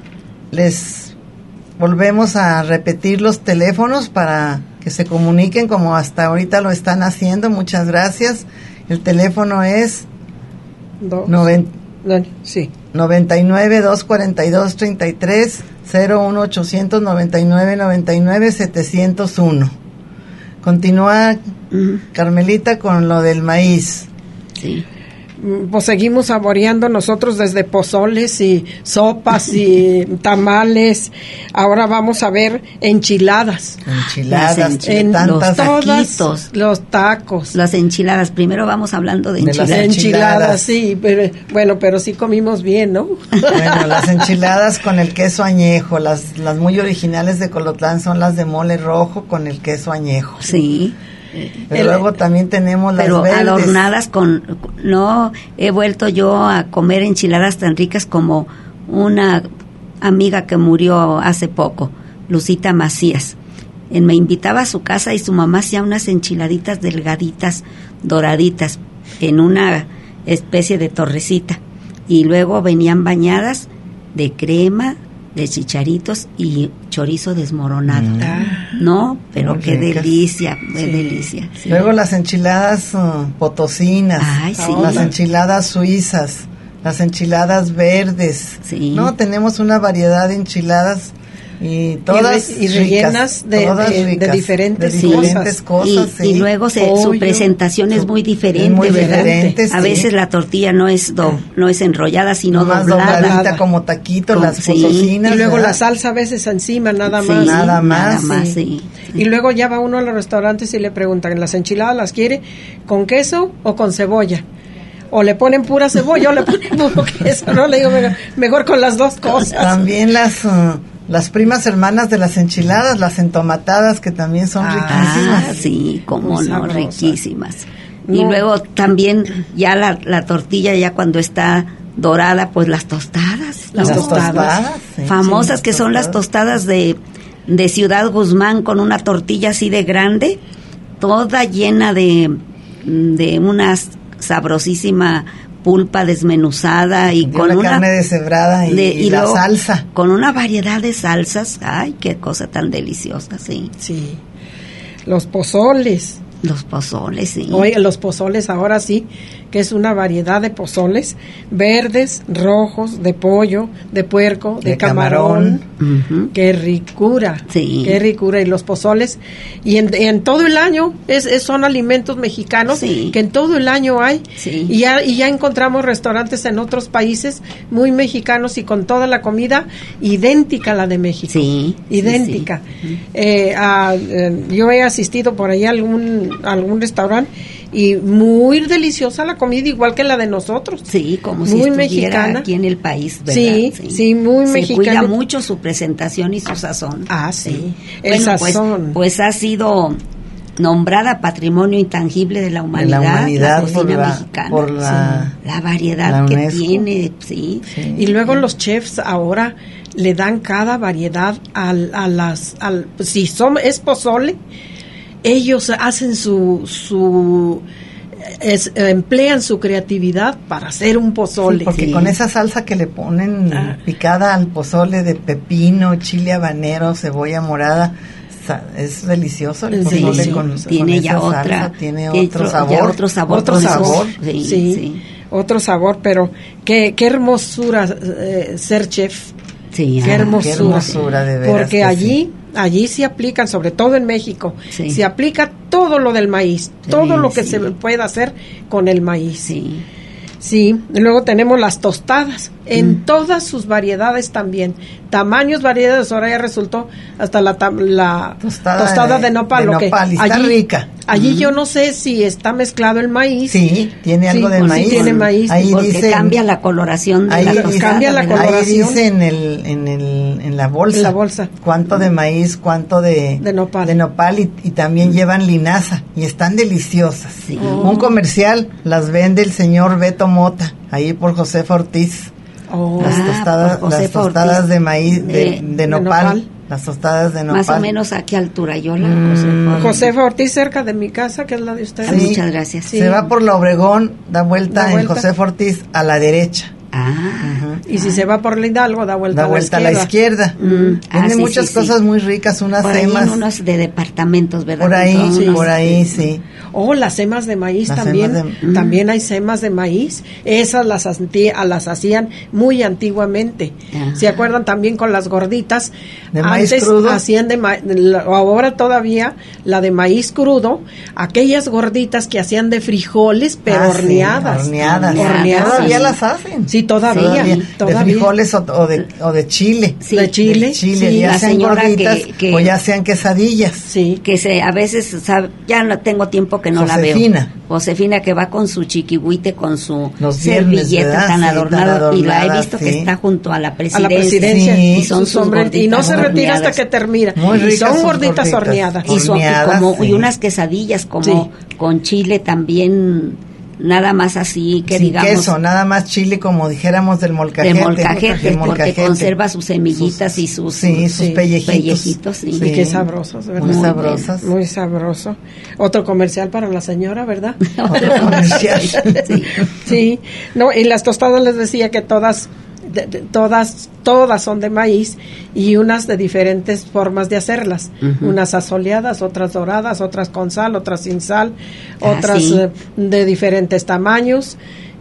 [SPEAKER 3] les volvemos a repetir los teléfonos para que se comuniquen como hasta ahorita lo están haciendo. Muchas gracias. El teléfono es
[SPEAKER 4] Dos.
[SPEAKER 3] Noven,
[SPEAKER 4] No, sí.
[SPEAKER 3] noventa y nueve, doscientos cuarenta y dos, treinta y tres, cero uno ochocientos noventa y nueve, noventa y nueve, setecientos uno. Continúa, uh-huh. Carmelita, con lo del maíz.
[SPEAKER 2] Sí.
[SPEAKER 4] Pues seguimos saboreando nosotros desde pozoles y sopas y tamales. Ahora vamos a ver enchiladas.
[SPEAKER 3] Enchiladas,
[SPEAKER 2] en,
[SPEAKER 3] tantas
[SPEAKER 2] los taquitos,
[SPEAKER 4] los tacos.
[SPEAKER 2] Las enchiladas. Primero vamos hablando de enchiladas.
[SPEAKER 4] De las enchiladas, sí, pero bueno, pero sí comimos bien, ¿no?
[SPEAKER 3] Bueno, las enchiladas con el queso añejo, las las muy originales de Colotlán son las de mole rojo con el queso añejo.
[SPEAKER 2] Sí.
[SPEAKER 3] Pero el, luego también tenemos las
[SPEAKER 2] pero
[SPEAKER 3] verdes.
[SPEAKER 2] adornadas con, no he vuelto yo a comer enchiladas tan ricas como una amiga que murió hace poco, Lucita Macías. Él me invitaba a su casa y su mamá hacía unas enchiladitas delgaditas, doraditas, en una especie de torrecita, y luego venían bañadas de crema, de chicharitos y chorizo desmoronado. Mm. No, pero qué ricas. Delicia, qué sí. delicia. Sí.
[SPEAKER 3] Luego las enchiladas uh, potosinas,
[SPEAKER 2] Ay, sí.
[SPEAKER 3] las enchiladas suizas, las enchiladas verdes.
[SPEAKER 2] Sí.
[SPEAKER 3] No, tenemos una variedad de enchiladas y todas
[SPEAKER 4] y, re, y rellenas
[SPEAKER 3] ricas,
[SPEAKER 4] de,
[SPEAKER 3] todas
[SPEAKER 4] de,
[SPEAKER 3] ricas,
[SPEAKER 4] de diferentes,
[SPEAKER 3] de diferentes cosas.
[SPEAKER 2] cosas y,
[SPEAKER 3] sí.
[SPEAKER 2] y luego se, su presentación es muy diferente,
[SPEAKER 3] muy
[SPEAKER 2] ¿verdad?
[SPEAKER 3] Diferente,
[SPEAKER 2] a
[SPEAKER 3] sí.
[SPEAKER 2] veces la tortilla no es do, no es enrollada, sino
[SPEAKER 3] más
[SPEAKER 2] doblada,
[SPEAKER 3] dobladita como taquito, con, las
[SPEAKER 2] sí.
[SPEAKER 3] potosinas.
[SPEAKER 4] Y luego
[SPEAKER 3] ¿verdad?
[SPEAKER 4] la salsa a veces encima, nada
[SPEAKER 2] sí,
[SPEAKER 4] más.
[SPEAKER 3] Nada más.
[SPEAKER 2] Nada más
[SPEAKER 4] sí.
[SPEAKER 2] Sí, sí.
[SPEAKER 4] Y luego ya va uno a los restaurantes y le preguntan, ¿las enchiladas las quiere con queso o con cebolla? O le ponen pura cebolla o le ponen puro queso, ¿no? Le digo, mejor, mejor con las dos cosas.
[SPEAKER 3] También las... Uh, Las primas hermanas de las enchiladas, las entomatadas, que también son
[SPEAKER 2] ah,
[SPEAKER 3] riquísimas.
[SPEAKER 2] Ah, sí, cómo no, sabrosas. Riquísimas. No. Y luego también ya la, la tortilla, ya cuando está dorada, pues las tostadas.
[SPEAKER 3] Las, las tostadas,
[SPEAKER 2] tostadas sí, famosas sí, que son las tostadas de, de Ciudad Guzmán, con una tortilla así de grande, toda llena de, de una sabrosísima pulpa desmenuzada y, y con
[SPEAKER 3] la
[SPEAKER 2] una
[SPEAKER 3] carne deshebrada y,
[SPEAKER 2] de,
[SPEAKER 3] y,
[SPEAKER 2] y
[SPEAKER 3] la
[SPEAKER 2] luego,
[SPEAKER 3] salsa
[SPEAKER 2] con una variedad de salsas. Ay, qué cosa tan deliciosa. Sí,
[SPEAKER 4] sí. Los pozoles,
[SPEAKER 2] los pozoles, sí.
[SPEAKER 4] Oye, los pozoles ahora sí, que es una variedad de pozoles verdes, rojos, de pollo, de puerco, de, de camarón. camarón. Uh-huh. Qué ricura,
[SPEAKER 2] sí.
[SPEAKER 4] Qué ricura. Y los pozoles, y en, en todo el año, es, es son alimentos mexicanos
[SPEAKER 2] sí.
[SPEAKER 4] que en todo el año hay.
[SPEAKER 2] Sí.
[SPEAKER 4] Y, ya, y ya encontramos restaurantes en otros países muy mexicanos y con toda la comida idéntica a la de México.
[SPEAKER 2] Sí.
[SPEAKER 4] Idéntica.
[SPEAKER 2] Sí, sí.
[SPEAKER 4] Eh, a, eh, yo he asistido por ahí a algún, a algún restaurante y muy deliciosa la comida, igual que la de nosotros.
[SPEAKER 2] Sí, como
[SPEAKER 4] muy
[SPEAKER 2] si estuviera
[SPEAKER 4] mexicana.
[SPEAKER 2] Aquí en el país, ¿verdad?
[SPEAKER 4] Sí, sí, sí, muy
[SPEAKER 2] Se
[SPEAKER 4] mexicana.
[SPEAKER 2] Se cuida mucho su presentación y su sazón.
[SPEAKER 4] Ah, sí.
[SPEAKER 2] sí.
[SPEAKER 4] El
[SPEAKER 2] bueno,
[SPEAKER 4] sazón.
[SPEAKER 2] Pues, pues ha sido nombrada Patrimonio Intangible de la Humanidad,
[SPEAKER 3] de la, humanidad
[SPEAKER 2] la cocina
[SPEAKER 3] por la,
[SPEAKER 2] mexicana.
[SPEAKER 3] Por la,
[SPEAKER 2] sí. la variedad
[SPEAKER 3] la
[SPEAKER 2] que tiene, sí.
[SPEAKER 3] sí.
[SPEAKER 4] Y luego los chefs ahora le dan cada variedad al, a las... Al, si son, es pozole, ellos hacen su... su Es, emplean su creatividad para hacer un pozole.
[SPEAKER 3] Sí, porque
[SPEAKER 2] sí.
[SPEAKER 3] con esa salsa que le ponen ah. picada al pozole de pepino, chile habanero, cebolla morada, es delicioso el
[SPEAKER 2] sí,
[SPEAKER 3] pozole
[SPEAKER 2] sí.
[SPEAKER 3] con,
[SPEAKER 2] tiene
[SPEAKER 3] con
[SPEAKER 2] ya
[SPEAKER 3] esa
[SPEAKER 2] otra
[SPEAKER 3] salsa, tiene
[SPEAKER 2] otro,
[SPEAKER 3] otro sabor,
[SPEAKER 2] ya otro sabor,
[SPEAKER 3] otro sabor.
[SPEAKER 4] Sí, sí. sí. otro sabor, pero qué, qué hermosura eh, ser chef.
[SPEAKER 2] Sí,
[SPEAKER 4] qué
[SPEAKER 2] ah,
[SPEAKER 4] hermosura,
[SPEAKER 3] qué hermosura de veras
[SPEAKER 4] porque
[SPEAKER 3] que
[SPEAKER 4] allí
[SPEAKER 3] sí.
[SPEAKER 4] allí se aplican, sobre todo en México,
[SPEAKER 2] Sí.
[SPEAKER 4] se aplica todo lo del maíz,
[SPEAKER 2] Sí,
[SPEAKER 4] todo lo que
[SPEAKER 2] sí.
[SPEAKER 4] se puede hacer con el maíz.
[SPEAKER 2] Sí.
[SPEAKER 4] Sí, luego tenemos las tostadas, en
[SPEAKER 2] Mm.
[SPEAKER 4] todas sus variedades también, tamaños, variedades, ahora ya resultó hasta la, tam- la
[SPEAKER 3] Tostada
[SPEAKER 4] tostada, de,
[SPEAKER 3] de-
[SPEAKER 4] nopal,
[SPEAKER 3] de
[SPEAKER 4] lo que
[SPEAKER 3] nopal, y está
[SPEAKER 4] allí,
[SPEAKER 3] rica.
[SPEAKER 4] allí
[SPEAKER 2] Mm.
[SPEAKER 4] yo no sé si está mezclado el maíz.
[SPEAKER 3] Sí, tiene algo
[SPEAKER 4] Sí,
[SPEAKER 3] de
[SPEAKER 4] pues sí
[SPEAKER 3] maíz.
[SPEAKER 4] tiene maíz,
[SPEAKER 3] Ahí
[SPEAKER 2] Porque
[SPEAKER 3] dice,
[SPEAKER 2] cambia la coloración de
[SPEAKER 3] ahí
[SPEAKER 2] la
[SPEAKER 3] dice-
[SPEAKER 2] tostada.
[SPEAKER 4] cambia la
[SPEAKER 2] ¿verdad?
[SPEAKER 3] ahí
[SPEAKER 4] coloración.
[SPEAKER 3] dice en el, en el, en la bolsa.
[SPEAKER 4] En la bolsa.
[SPEAKER 3] Cuánto de maíz, cuánto de,
[SPEAKER 4] De nopal.
[SPEAKER 3] de nopal y, y también llevan linaza y están deliciosas.
[SPEAKER 2] Sí.
[SPEAKER 4] Oh.
[SPEAKER 3] Un comercial las vende el señor Beto Mota, ahí por Josefa Ortiz.
[SPEAKER 4] Oh,
[SPEAKER 3] Las
[SPEAKER 2] Ah,
[SPEAKER 3] tostadas,
[SPEAKER 2] por
[SPEAKER 3] las
[SPEAKER 2] Josefa
[SPEAKER 3] tostadas
[SPEAKER 2] Ortiz.
[SPEAKER 3] de maíz, de,
[SPEAKER 2] De-
[SPEAKER 3] de
[SPEAKER 4] de
[SPEAKER 3] nopal,
[SPEAKER 4] nopal.
[SPEAKER 3] las tostadas de nopal.
[SPEAKER 2] Más o menos a qué altura, yo la
[SPEAKER 3] Mm.
[SPEAKER 2] Josefa.
[SPEAKER 4] Josefa Ortiz, cerca de mi casa, que es la de ustedes.
[SPEAKER 2] Ah, muchas gracias.
[SPEAKER 4] Sí.
[SPEAKER 3] Se va por la Obregón, da vuelta,
[SPEAKER 4] Da
[SPEAKER 3] en
[SPEAKER 4] vuelta.
[SPEAKER 3] Josefa Ortiz a la derecha.
[SPEAKER 2] Ah,
[SPEAKER 4] Y si se va por la Hidalgo, da vuelta,
[SPEAKER 3] Da vuelta a la izquierda.
[SPEAKER 2] Mm.
[SPEAKER 3] Vende
[SPEAKER 2] Ah, sí,
[SPEAKER 3] muchas
[SPEAKER 2] sí,
[SPEAKER 3] cosas
[SPEAKER 2] sí.
[SPEAKER 3] muy ricas, unas
[SPEAKER 2] por ahí
[SPEAKER 3] semas.
[SPEAKER 2] en unos de departamentos, ¿verdad?
[SPEAKER 3] Por ahí,
[SPEAKER 2] Con
[SPEAKER 3] sí,
[SPEAKER 2] unos-
[SPEAKER 3] por ahí, sí.
[SPEAKER 4] Oh, las semas de maíz
[SPEAKER 3] Las
[SPEAKER 4] también.
[SPEAKER 3] semas de-
[SPEAKER 4] También hay semas de maíz. Esas las, anti- a las hacían muy antiguamente.
[SPEAKER 2] Ajá.
[SPEAKER 4] ¿Se acuerdan también con las gorditas?
[SPEAKER 3] ¿De maíz
[SPEAKER 4] Antes
[SPEAKER 3] crudo?
[SPEAKER 4] hacían de ma- la- ahora todavía la de maíz crudo, aquellas gorditas que hacían de frijoles, pero
[SPEAKER 3] Ah, sí,
[SPEAKER 4] horneadas.
[SPEAKER 3] horneadas.
[SPEAKER 4] Horneadas.
[SPEAKER 3] Todavía las hacen.
[SPEAKER 4] Sí, todavía.
[SPEAKER 3] De
[SPEAKER 4] todavía.
[SPEAKER 3] frijoles o, o de, o de chile.
[SPEAKER 2] Sí.
[SPEAKER 4] De chile.
[SPEAKER 3] De chile,
[SPEAKER 4] sí,
[SPEAKER 3] ya
[SPEAKER 2] la
[SPEAKER 3] sean
[SPEAKER 2] señora
[SPEAKER 3] gorditas
[SPEAKER 2] que- que-
[SPEAKER 3] o ya sean quesadillas.
[SPEAKER 4] Sí.
[SPEAKER 2] Que se, a veces, sabe, ya no tengo tiempo que no
[SPEAKER 3] Josefina.
[SPEAKER 2] la veo. Josefina, que va con su chiquihuite, con su
[SPEAKER 3] Los viernes,
[SPEAKER 2] servilleta
[SPEAKER 3] ¿verdad?
[SPEAKER 2] tan
[SPEAKER 3] Sí,
[SPEAKER 2] adornada.
[SPEAKER 3] tan
[SPEAKER 2] Y la he
[SPEAKER 3] adornada,
[SPEAKER 2] visto
[SPEAKER 3] sí.
[SPEAKER 2] que está junto a la
[SPEAKER 4] A
[SPEAKER 2] presidencia.
[SPEAKER 4] la presidencia.
[SPEAKER 3] Sí.
[SPEAKER 2] Y son
[SPEAKER 4] Sus
[SPEAKER 2] sus
[SPEAKER 4] sombre- y no
[SPEAKER 2] gorditas
[SPEAKER 4] se retira hasta
[SPEAKER 2] horneadas.
[SPEAKER 4] que termina.
[SPEAKER 3] Muy
[SPEAKER 4] y
[SPEAKER 3] ricas
[SPEAKER 4] son
[SPEAKER 3] sus
[SPEAKER 4] gorditas
[SPEAKER 3] gorditas.
[SPEAKER 4] horneadas.
[SPEAKER 2] Y, son, y,
[SPEAKER 3] Horneadas,
[SPEAKER 2] como,
[SPEAKER 3] sí.
[SPEAKER 2] y unas quesadillas como
[SPEAKER 4] Sí.
[SPEAKER 2] con chile también, nada más así que
[SPEAKER 3] Sin
[SPEAKER 2] digamos.
[SPEAKER 3] queso, nada más chile como dijéramos del molcajete.
[SPEAKER 2] De molcajete,
[SPEAKER 3] Del
[SPEAKER 2] porque
[SPEAKER 3] molcajete.
[SPEAKER 2] conserva sus semillitas y sus,
[SPEAKER 3] Sí, sus
[SPEAKER 4] sí,
[SPEAKER 3] pellejitos.
[SPEAKER 2] pellejitos, sí.
[SPEAKER 4] Y qué sabrosos, ¿verdad?
[SPEAKER 3] Muy
[SPEAKER 2] Muy
[SPEAKER 3] sabrosas.
[SPEAKER 4] Muy sabroso. Otro comercial para la señora, ¿verdad?
[SPEAKER 3] Otro comercial.
[SPEAKER 2] Sí.
[SPEAKER 4] Sí. No, y las tostadas les decía que todas, de- de- todas, todas son de maíz y unas de diferentes formas de hacerlas.
[SPEAKER 2] Ujú.
[SPEAKER 4] Unas asoleadas, otras doradas, otras con sal, otras sin sal,
[SPEAKER 2] Ah,
[SPEAKER 4] otras
[SPEAKER 2] sí.
[SPEAKER 4] eh, de diferentes tamaños.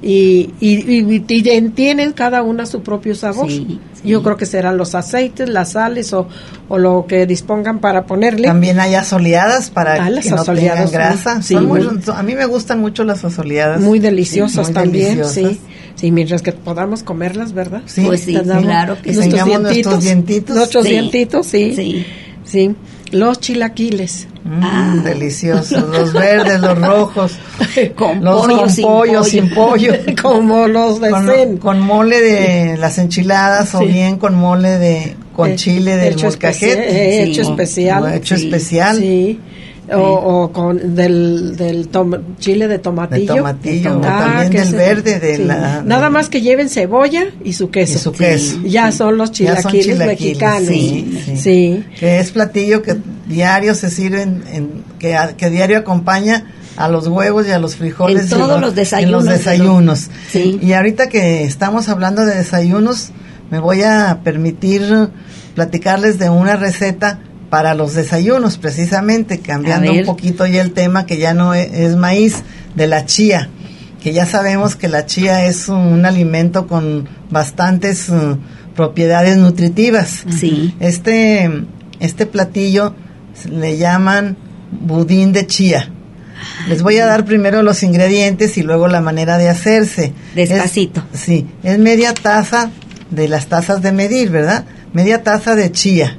[SPEAKER 4] Y, y, y- y tienen cada una su propio sabor.
[SPEAKER 2] Sí, sí.
[SPEAKER 4] Yo creo que serán los aceites, las sales o, o lo que dispongan para ponerle.
[SPEAKER 3] También hay asoleadas para
[SPEAKER 4] Ah, las
[SPEAKER 3] que no
[SPEAKER 4] asoleadas,
[SPEAKER 3] tengan grasa.
[SPEAKER 4] sí.
[SPEAKER 3] Son muy-
[SPEAKER 4] Sí.
[SPEAKER 3] a mí me gustan mucho las asoleadas.
[SPEAKER 4] Muy deliciosas
[SPEAKER 3] Muy
[SPEAKER 4] también,
[SPEAKER 3] deliciosas.
[SPEAKER 4] sí. Sí, mientras que podamos comerlas, ¿verdad?
[SPEAKER 3] Sí,
[SPEAKER 2] Pues sí,
[SPEAKER 4] Tengamos
[SPEAKER 2] claro que sí.
[SPEAKER 4] nuestros
[SPEAKER 3] Tengamos nuestros dientitos.
[SPEAKER 4] Nuestros
[SPEAKER 2] Sí.
[SPEAKER 4] dientitos, sí.
[SPEAKER 2] Sí.
[SPEAKER 4] Sí. Los chilaquiles.
[SPEAKER 3] Mm,
[SPEAKER 2] Ah.
[SPEAKER 3] deliciosos. Los verdes, los rojos.
[SPEAKER 2] Con
[SPEAKER 3] los
[SPEAKER 2] pollo,
[SPEAKER 3] con
[SPEAKER 2] sin
[SPEAKER 3] pollo,
[SPEAKER 2] pollo.
[SPEAKER 3] sin pollo.
[SPEAKER 4] Como los de
[SPEAKER 3] con,
[SPEAKER 4] Zen.
[SPEAKER 3] con mole de las enchiladas o
[SPEAKER 4] Sí.
[SPEAKER 3] bien con mole de con
[SPEAKER 4] Eh,
[SPEAKER 3] chile del
[SPEAKER 4] hecho
[SPEAKER 3] molcajete.
[SPEAKER 4] especi- eh, hecho
[SPEAKER 2] Sí.
[SPEAKER 4] especial.
[SPEAKER 3] O hecho
[SPEAKER 2] Sí.
[SPEAKER 3] especial.
[SPEAKER 4] Sí. O, o con del, del tom- chile de tomatillo.
[SPEAKER 3] De tomatillo, o
[SPEAKER 4] Ah,
[SPEAKER 3] también
[SPEAKER 4] que
[SPEAKER 3] del
[SPEAKER 4] ese-
[SPEAKER 3] verde, de
[SPEAKER 4] sí.
[SPEAKER 3] la-
[SPEAKER 4] Nada
[SPEAKER 3] de-
[SPEAKER 4] más que lleven cebolla y su queso.
[SPEAKER 3] Y su queso.
[SPEAKER 4] Ya son los
[SPEAKER 3] Ya son
[SPEAKER 4] chilaquiles,
[SPEAKER 3] chilaquiles,
[SPEAKER 4] mexicanos.
[SPEAKER 3] sí, sí.
[SPEAKER 4] Sí.
[SPEAKER 3] Que es platillo que diario se sirven, en, que, a- que diario acompaña a los huevos y a los frijoles.
[SPEAKER 2] En todos
[SPEAKER 3] y
[SPEAKER 2] los
[SPEAKER 3] en
[SPEAKER 2] desayunos
[SPEAKER 3] los
[SPEAKER 2] de
[SPEAKER 3] desayunos.
[SPEAKER 2] los- sí.
[SPEAKER 3] Y ahorita que estamos hablando de desayunos, me voy a permitir platicarles de una receta para los desayunos, precisamente, cambiando
[SPEAKER 2] A ver.
[SPEAKER 3] un poquito ya el tema, que ya no es, es maíz, de la chía, que ya sabemos que la chía es un, un alimento con bastantes uh, propiedades nutritivas.
[SPEAKER 2] Sí.
[SPEAKER 3] Este, este platillo le llaman budín de chía. Les voy a dar primero los ingredientes y luego la manera de hacerse.
[SPEAKER 2] Despacito.
[SPEAKER 3] Es- sí, es media taza de las tazas de medir, ¿verdad? Media taza de chía,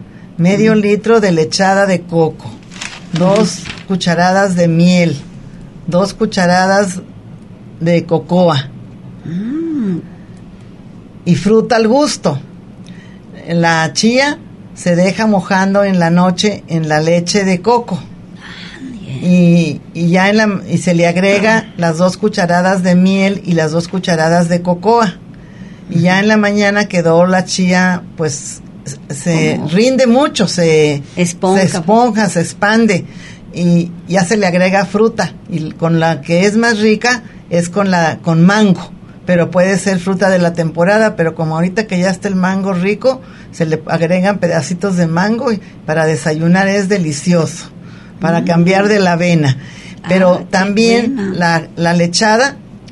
[SPEAKER 3] medio litro de lechada de coco, dos cucharadas de miel, dos cucharadas de cocoa
[SPEAKER 2] Mm,
[SPEAKER 3] y fruta al gusto. La chía se deja mojando en la noche en la leche de coco. Y, y ya en la, y se le agrega las dos cucharadas de miel y las dos cucharadas de cocoa. Y ya en la mañana quedó la chía, pues se
[SPEAKER 2] Como
[SPEAKER 3] rinde mucho, se
[SPEAKER 2] esponja.
[SPEAKER 3] se esponja, se expande y ya se le agrega fruta. Y con la que es más rica es con la con mango, pero puede ser fruta de la temporada, pero como ahorita que ya está el mango rico, se le agregan pedacitos de mango y para desayunar es delicioso, para
[SPEAKER 2] Mm.
[SPEAKER 3] cambiar de la avena. Pero
[SPEAKER 2] Ah, qué
[SPEAKER 3] también
[SPEAKER 2] buena.
[SPEAKER 3] la, la lechada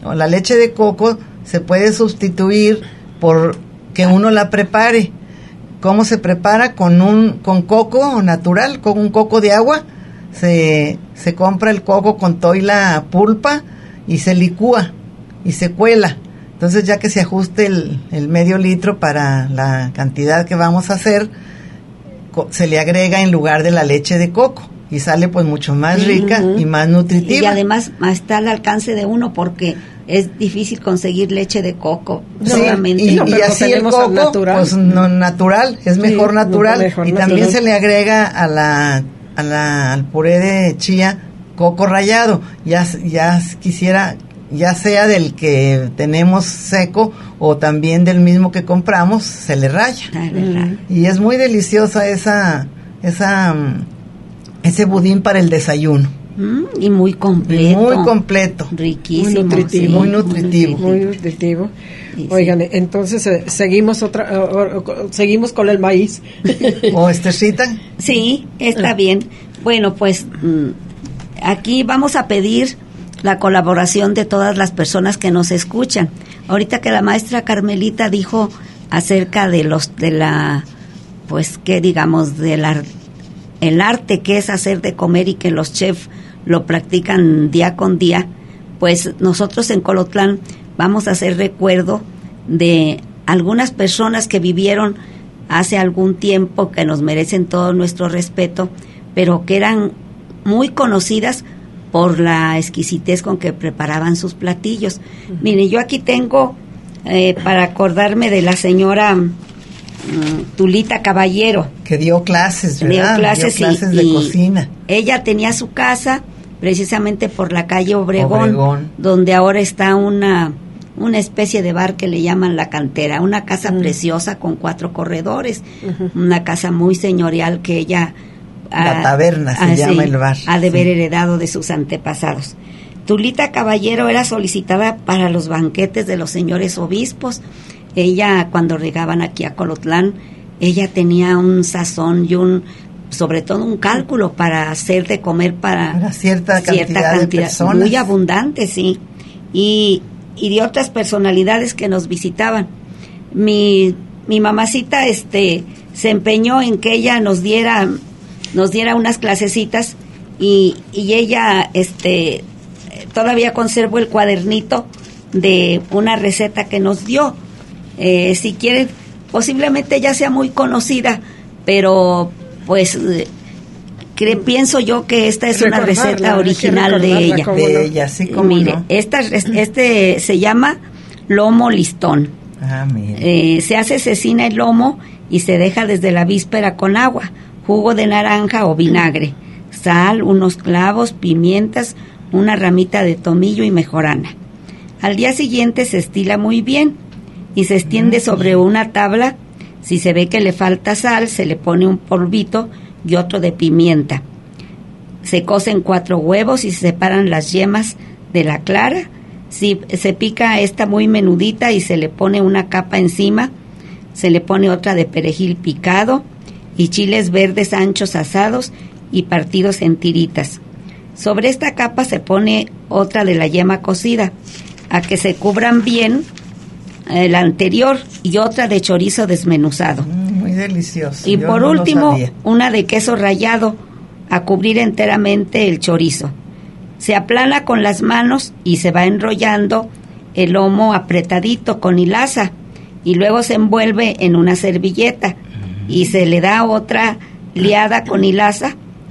[SPEAKER 3] la leche de coco se puede sustituir por que uno la prepare. ¿Cómo se prepara? Con un con coco natural, con un coco de agua. Se, se compra el coco con toda la pulpa y se licúa y se cuela. Entonces, ya que se ajuste el, el medio litro para la cantidad que vamos a hacer, co- se le agrega en lugar de la leche de coco y sale pues mucho más rica uh-huh. y más nutritiva.
[SPEAKER 2] Y además está al alcance de uno porque es difícil conseguir leche de coco.
[SPEAKER 3] Sí, solamente. Y, no, y así el coco, natural. pues no natural, es mejor sí, natural. Mejor y natural. También se le agrega a la, a la al puré de chía coco rallado. Ya, ya quisiera... ya sea del que tenemos seco o también del mismo que compramos, se le raya. Mm. Y es muy deliciosa esa esa ese budín para el desayuno.
[SPEAKER 2] Mm, y muy completo.
[SPEAKER 3] Muy completo.
[SPEAKER 2] Riquísimo.
[SPEAKER 4] Muy nutritivo.
[SPEAKER 3] Sí. Muy nutritivo.
[SPEAKER 4] Muy nutritivo. Sí, Oigan, sí. entonces eh, seguimos otra uh, uh, seguimos con el maíz.
[SPEAKER 3] ¿O Esthercita?
[SPEAKER 2] Sí, está bien. Bueno, pues mm, aquí vamos a pedir la colaboración de todas las personas que nos escuchan. Ahorita que la maestra Carmelita dijo acerca de los de la pues qué digamos de la el arte que es hacer de comer y que los chefs lo practican día con día, pues nosotros en Colotlán vamos a hacer recuerdo de algunas personas que vivieron hace algún tiempo, que nos merecen todo nuestro respeto, pero que eran muy conocidas por la exquisitez con que preparaban sus platillos. Uh-huh. Mire, yo aquí tengo, eh, para acordarme de la señora um, Tulita Caballero.
[SPEAKER 3] Que dio clases, ¿verdad?
[SPEAKER 2] Dio clases,
[SPEAKER 3] dio clases
[SPEAKER 2] y,
[SPEAKER 3] de
[SPEAKER 2] y
[SPEAKER 3] cocina.
[SPEAKER 2] Ella tenía su casa precisamente por la calle Obregón,
[SPEAKER 3] Obregón.
[SPEAKER 2] donde ahora está una, una especie de bar que le llaman La Cantera, una casa uh-huh. preciosa con cuatro corredores, uh-huh. una casa muy señorial que ella...
[SPEAKER 3] La taberna se
[SPEAKER 2] a,
[SPEAKER 3] llama
[SPEAKER 2] sí,
[SPEAKER 3] el bar.
[SPEAKER 2] ha de haber sí. heredado de sus antepasados. Tulita Caballero era solicitada para los banquetes de los señores obispos. Ella, cuando llegaban aquí a Colotlán, ella tenía un sazón y un, sobre todo un cálculo para hacer de comer para,
[SPEAKER 3] para cierta, cierta cantidad, cantidad de personas.
[SPEAKER 2] Muy abundante, sí. Y, y de otras personalidades que nos visitaban. Mi, mi mamacita este, se empeñó en que ella nos diera... nos diera unas clasecitas y, y ella este todavía conservo el cuadernito de una receta que nos dio. Eh, si quieren, posiblemente ya sea muy conocida, pero pues eh, cre, pienso yo que esta es una receta original de ella.
[SPEAKER 3] De ella, sí, como
[SPEAKER 2] Mire,
[SPEAKER 3] no.
[SPEAKER 2] esta, este se llama lomo listón.
[SPEAKER 3] Ah, mire.
[SPEAKER 2] Eh, se hace cecina el lomo y se deja desde la víspera con agua, jugo de naranja o vinagre, sal, unos clavos, pimientas, una ramita de tomillo y mejorana. Al día siguiente se estila muy bien y se extiende sobre una tabla. Si se ve que le falta sal, se le pone un polvito y otro de pimienta. Se cocen cuatro huevos y se separan las yemas de la clara. Si se pica esta muy menudita y se le pone una capa encima, se le pone otra de perejil picado y chiles verdes anchos asados y partidos en tiritas. Sobre esta capa se pone otra de la yema cocida, a que se cubran bien eh, la anterior, y otra de chorizo desmenuzado.
[SPEAKER 3] Mm, muy delicioso.
[SPEAKER 2] Y
[SPEAKER 3] Yo
[SPEAKER 2] por
[SPEAKER 3] no
[SPEAKER 2] último, una de queso rallado, a cubrir enteramente el chorizo. Se aplana con las manos y se va enrollando el lomo apretadito con hilaza, y luego se envuelve en una servilleta y se le da otra liada con hilaza.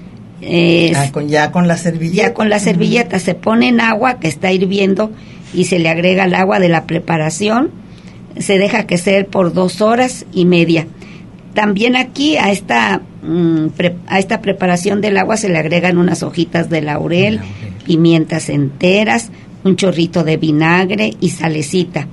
[SPEAKER 2] Eh,
[SPEAKER 3] ah, con, ya con la servilleta.
[SPEAKER 2] Ya con la servilleta. Uh-huh. Se pone en agua que está hirviendo y se le agrega el agua de la preparación. Se deja crecer por dos horas y media. También aquí a esta, mm, pre, a esta preparación del agua se le agregan unas hojitas de laurel, laurel, pimientas enteras, un chorrito de vinagre y salecita.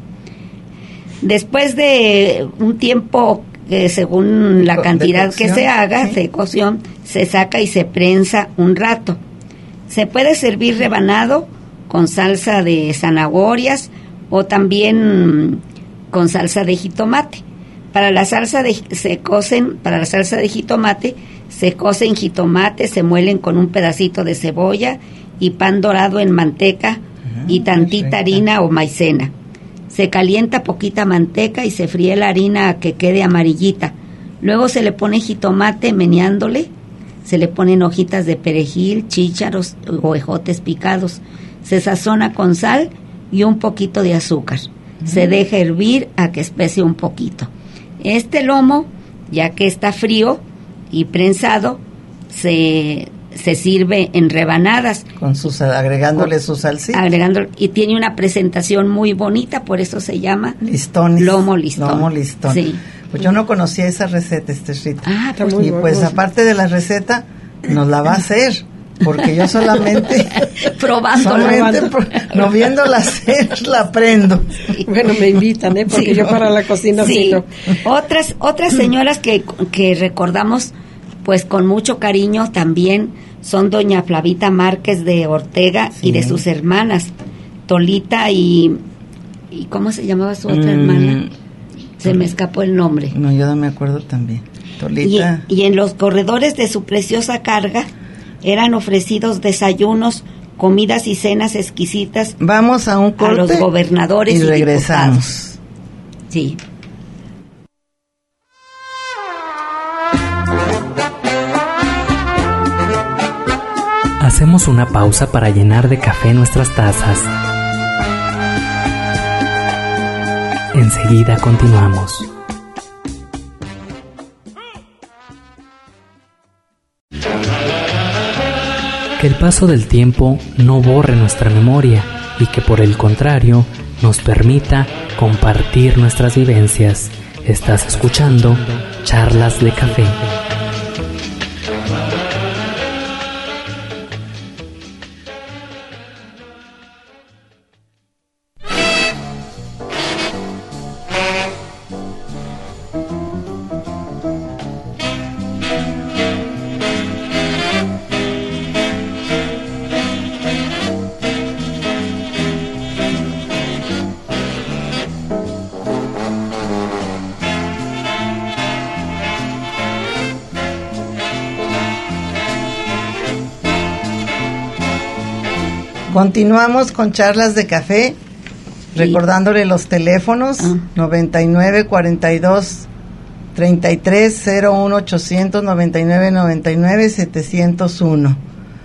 [SPEAKER 2] Después de un tiempo, eh, según la cantidad que se haga, ¿sí? de cocción, se saca y se prensa un rato. Se puede servir rebanado con salsa de zanahorias o también con salsa de jitomate. Para la salsa de se cocen, para la salsa de jitomate se cocen jitomate, se muelen con un pedacito de cebolla y pan dorado en manteca uh-huh, y tantita harina o maicena. Se calienta poquita manteca y se fríe la harina a que quede amarillita. Luego se le pone jitomate meneándole, se le ponen hojitas de perejil, chícharos o ejotes picados. Se sazona con sal y un poquito de azúcar. Uh-huh. Se deja hervir a que espese un poquito. Este lomo, ya que está frío y prensado, se, se sirve en rebanadas.
[SPEAKER 3] Con sus, agregándole con, su salsita.
[SPEAKER 2] Agregándole, y tiene una presentación muy bonita, por eso se llama
[SPEAKER 3] listones.
[SPEAKER 2] Lomo listón.
[SPEAKER 3] Lomo listón. Sí. Pues yo no conocía esa receta, este Rita.
[SPEAKER 2] Ah, está muy
[SPEAKER 3] Y
[SPEAKER 2] bueno.
[SPEAKER 3] pues aparte de la receta, nos la va a hacer. Porque yo solamente
[SPEAKER 2] probando,
[SPEAKER 3] solamente pro, no viéndola hacer la aprendo.
[SPEAKER 4] Sí. Bueno, me invitan, ¿eh? Porque sí, yo para la cocina sí. sí no.
[SPEAKER 2] Otras otras señoras que que recordamos pues con mucho cariño también son doña Flavita Márquez de Ortega sí. y de sus hermanas Tolita y y ¿cómo se llamaba su otra mm, hermana? Se Tolita. Me escapó el nombre.
[SPEAKER 3] No, yo no me acuerdo también. Tolita.
[SPEAKER 2] Y, y en los corredores de su preciosa carga eran ofrecidos desayunos, comidas y cenas exquisitas.
[SPEAKER 3] Vamos a un corte
[SPEAKER 2] a los gobernadores y,
[SPEAKER 3] y regresamos.
[SPEAKER 2] Diputados. Sí.
[SPEAKER 1] Hacemos una pausa para llenar de café nuestras tazas. Enseguida continuamos. Que el paso del tiempo no borre nuestra memoria y que por el contrario nos permita compartir nuestras vivencias. Estás escuchando Charlas de Café.
[SPEAKER 3] Continuamos con Charlas de Café, recordándole los teléfonos ah. noventa y nueve, cuarenta y dos, treinta y tres, cero uno, ochocientos, noventa y nueve, noventa y nueve, setecientos uno.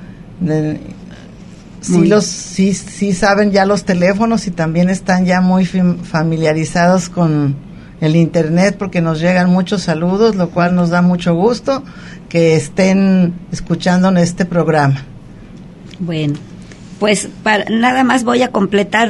[SPEAKER 3] De, sí, los, sí, sí saben ya los teléfonos y también están ya muy familiarizados con el internet porque nos llegan muchos saludos, lo cual nos da mucho gusto que estén escuchando en este programa.
[SPEAKER 2] Bueno. Pues para, nada más voy a completar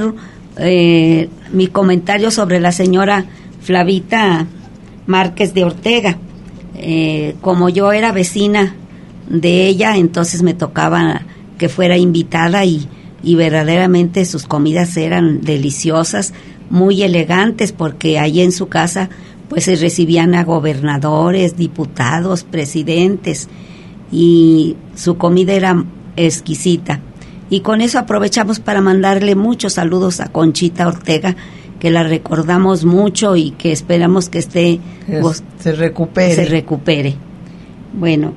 [SPEAKER 2] eh, mi comentario sobre la señora Flavita Márquez de Ortega. Eh, como yo era vecina de ella, entonces me tocaba que fuera invitada y, y verdaderamente sus comidas eran deliciosas, muy elegantes, porque ahí en su casa pues se recibían a gobernadores, diputados, presidentes, y su comida era exquisita. Y con eso aprovechamos para mandarle muchos saludos a Conchita Ortega, que la recordamos mucho y que esperamos que esté
[SPEAKER 3] es, se recupere.
[SPEAKER 2] Se recupere. Bueno,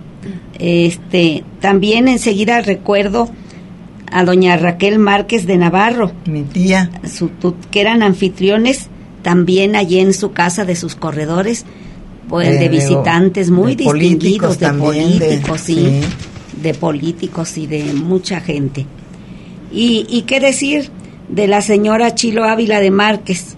[SPEAKER 2] este también enseguida recuerdo a doña Raquel Márquez de Navarro,
[SPEAKER 3] mi tía,
[SPEAKER 2] su, tu, que eran anfitriones también allí en su casa de sus corredores, pues, de, de visitantes muy
[SPEAKER 3] de
[SPEAKER 2] distinguidos,
[SPEAKER 3] políticos
[SPEAKER 2] de
[SPEAKER 3] también,
[SPEAKER 2] políticos,
[SPEAKER 3] de,
[SPEAKER 2] sí,
[SPEAKER 3] sí,
[SPEAKER 2] de políticos y de mucha gente. Y, y qué decir de la señora Chilo Ávila de Márquez,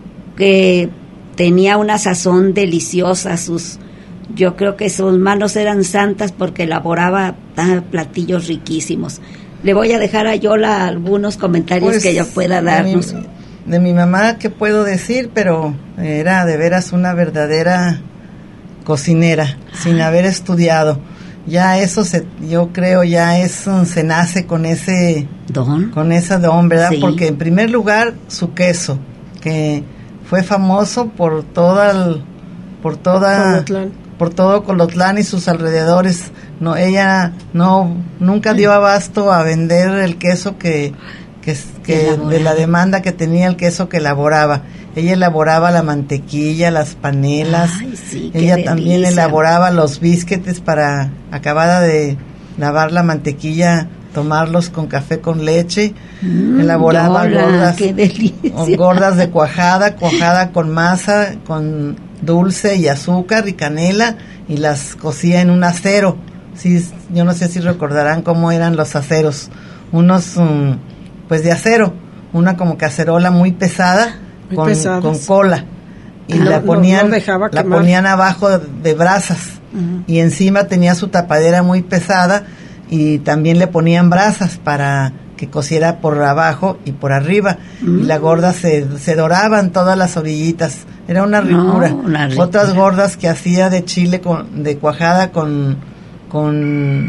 [SPEAKER 2] que tenía una sazón deliciosa, sus, yo creo que sus manos eran santas porque elaboraba ah, platillos riquísimos. Le voy a dejar a Yola algunos comentarios pues, que ella pueda darnos.
[SPEAKER 3] De mi, de mi mamá, ¿qué puedo decir? Pero era de veras una verdadera cocinera, ah. sin haber estudiado. Ya eso se, yo creo ya es se nace con ese
[SPEAKER 2] don,
[SPEAKER 3] con ese don, ¿verdad?
[SPEAKER 2] Sí.
[SPEAKER 3] Porque en primer lugar su queso, que fue famoso por toda el, por toda
[SPEAKER 4] Colotlán.
[SPEAKER 3] por todo Colotlán y sus alrededores. No, ella no nunca dio abasto a vender el queso que que, que de la demanda que tenía el queso que elaboraba. Ella elaboraba la mantequilla, las panelas.
[SPEAKER 2] Ay, sí,
[SPEAKER 3] ella también elaboraba los bisquetes para, acabada de lavar la mantequilla, tomarlos con café con leche.
[SPEAKER 2] Mm,
[SPEAKER 3] Elaboraba
[SPEAKER 2] Yola,
[SPEAKER 3] gordas,
[SPEAKER 2] qué delicia.
[SPEAKER 3] gordas de cuajada, cuajada con masa, con dulce y azúcar y canela, y las cocía en un acero. Sí, yo no sé si recordarán cómo eran los aceros, unos um, pues de acero, una como cacerola muy pesada,
[SPEAKER 4] muy
[SPEAKER 3] con, con
[SPEAKER 4] sí.
[SPEAKER 3] cola, y
[SPEAKER 4] no,
[SPEAKER 3] la ponían,
[SPEAKER 4] no, no
[SPEAKER 3] la ponían abajo de brasas, uh-huh. y encima tenía su tapadera muy pesada, y también le ponían brasas para que cociera por abajo y por arriba, uh-huh. y la gorda se, se doraban todas las orillitas, era una ricura. No, una ricura. Otras gordas que hacía de chile con, de cuajada con con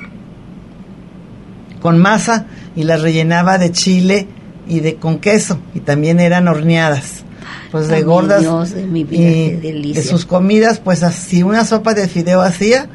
[SPEAKER 3] con masa, y las rellenaba de chile y de con queso, y también eran horneadas. Pues de Ay, gordas
[SPEAKER 2] Dios, de, mi vida,
[SPEAKER 3] y
[SPEAKER 2] qué delicia.
[SPEAKER 3] De sus comidas, pues así una sopa de fideo hacía,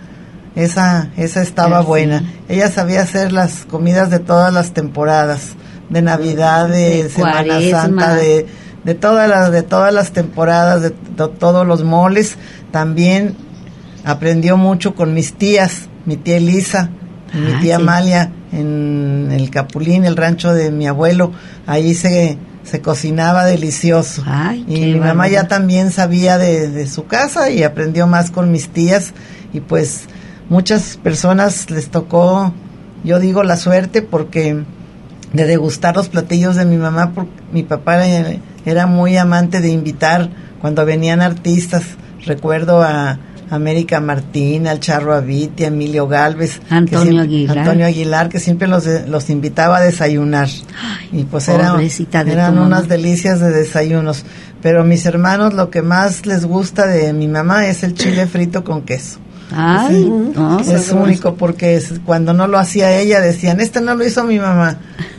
[SPEAKER 3] esa esa estaba sí. buena. Ella sabía hacer las comidas de todas las temporadas, de Navidad, de, de Semana Cuaresma. Santa, de de todas las de todas las temporadas, de, de todos los moles. También aprendió mucho con mis tías, mi tía Elisa y mi tía sí. Amalia, en el Capulín, el rancho de mi abuelo. Ahí se se cocinaba delicioso.
[SPEAKER 2] Ay,
[SPEAKER 3] y mi mamá ya también sabía de, de su casa, y aprendió más con mis tías, y pues muchas personas les tocó, yo digo, la suerte, porque de degustar los platillos de mi mamá, porque mi papá era, era muy amante de invitar cuando venían artistas. Recuerdo a América Martín, al Charro Aviti, a Emilio Galvez,
[SPEAKER 2] Antonio
[SPEAKER 3] siempre,
[SPEAKER 2] Aguilar.
[SPEAKER 3] Antonio Aguilar, que siempre los los invitaba a desayunar.
[SPEAKER 2] Ay,
[SPEAKER 3] y pues eran, eran unas delicias de desayunos. Pero mis hermanos, lo que más les gusta de mi mamá es el chile frito con queso.
[SPEAKER 2] Ay,
[SPEAKER 3] sí,
[SPEAKER 2] no,
[SPEAKER 3] es único, porque es, cuando no lo hacía ella decían, este no lo hizo mi mamá.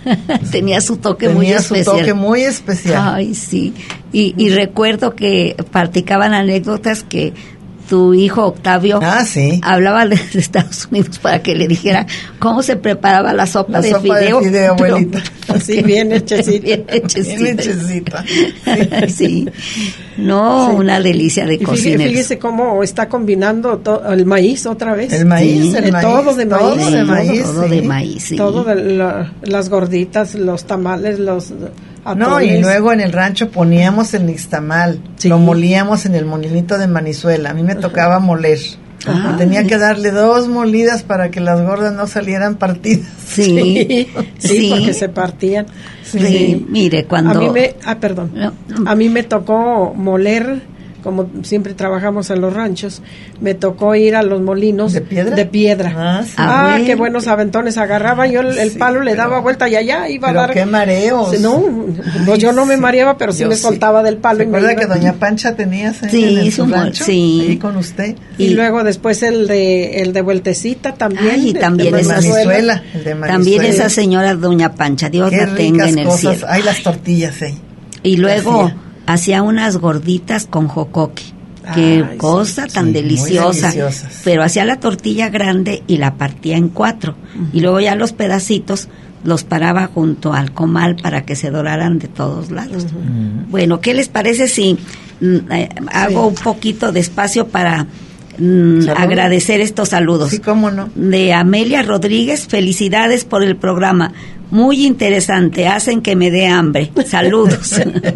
[SPEAKER 2] Tenía su toque
[SPEAKER 3] Tenía
[SPEAKER 2] muy
[SPEAKER 3] su
[SPEAKER 2] especial.
[SPEAKER 3] Tenía su toque muy especial.
[SPEAKER 2] Ay, sí. Y, y recuerdo que practicaban anécdotas que tu hijo Octavio
[SPEAKER 3] ah, sí.
[SPEAKER 2] hablaba de Estados Unidos para que le dijera cómo se preparaba la sopa,
[SPEAKER 3] la
[SPEAKER 2] de,
[SPEAKER 3] sopa
[SPEAKER 2] fideo,
[SPEAKER 3] de fideo, abuelita.
[SPEAKER 4] Sí, bien hechecita.
[SPEAKER 2] Bien hechecita.
[SPEAKER 3] Bien hechecita.
[SPEAKER 2] Sí. sí. No, sí. Una delicia de cocinar.
[SPEAKER 4] Fíjese cómo está combinando to- el maíz otra vez.
[SPEAKER 3] El maíz, sí, el
[SPEAKER 4] de
[SPEAKER 3] maíz.
[SPEAKER 4] Todo de maíz.
[SPEAKER 3] Todo de maíz.
[SPEAKER 2] Todo, todo
[SPEAKER 3] sí.
[SPEAKER 2] de maíz, sí.
[SPEAKER 4] Todo de la, las gorditas, los tamales, los... atoles.
[SPEAKER 3] No, y luego en el rancho poníamos el nixtamal, sí. Lo molíamos en el molinito de Manizuela. A mí me tocaba moler. Ah, tenía que darle dos molidas para que las gordas no salieran partidas.
[SPEAKER 2] Sí,
[SPEAKER 4] sí, sí, porque se partían.
[SPEAKER 2] Sí, sí. Mire, cuando...
[SPEAKER 4] A mí me, ah, perdón, no, no. A mí me tocó moler, como siempre trabajamos en los ranchos, me tocó ir a los molinos
[SPEAKER 3] de piedra.
[SPEAKER 4] De piedra.
[SPEAKER 3] Ah, sí.
[SPEAKER 4] ah, ah qué buenos aventones agarraba. Yo el, el sí, palo le daba vuelta y allá iba
[SPEAKER 3] pero
[SPEAKER 4] a dar.
[SPEAKER 3] Qué mareos.
[SPEAKER 4] No, no yo no me mareaba, pero sí yo me sí. soltaba del palo.
[SPEAKER 3] ¿Recuerda que doña Pancha tenía
[SPEAKER 2] sí,
[SPEAKER 3] en el su rancho?
[SPEAKER 2] Sí.
[SPEAKER 3] Ahí con usted.
[SPEAKER 4] Y, y luego después el de el de vueltecita también.
[SPEAKER 2] Ay, y también
[SPEAKER 3] de
[SPEAKER 2] esa
[SPEAKER 3] Manizuela, el de Manizuela.
[SPEAKER 2] También esa señora doña Pancha, Dios
[SPEAKER 3] qué
[SPEAKER 2] la tenga en el
[SPEAKER 3] cosas.
[SPEAKER 2] cielo.
[SPEAKER 3] Hay las tortillas ahí.
[SPEAKER 2] Y luego hacía unas gorditas con jocoque. Qué Ay, cosa sí, tan sí, deliciosa, pero hacía la tortilla grande y la partía en cuatro, uh-huh. y luego ya los pedacitos los paraba junto al comal para que se doraran de todos lados. Uh-huh. Bueno, ¿qué les parece si eh, hago sí. un poquito de espacio para mm, agradecer estos saludos?
[SPEAKER 3] Sí, cómo no.
[SPEAKER 2] De Amelia Rodríguez, felicidades por el programa. Muy interesante, hacen que me dé hambre. Saludos.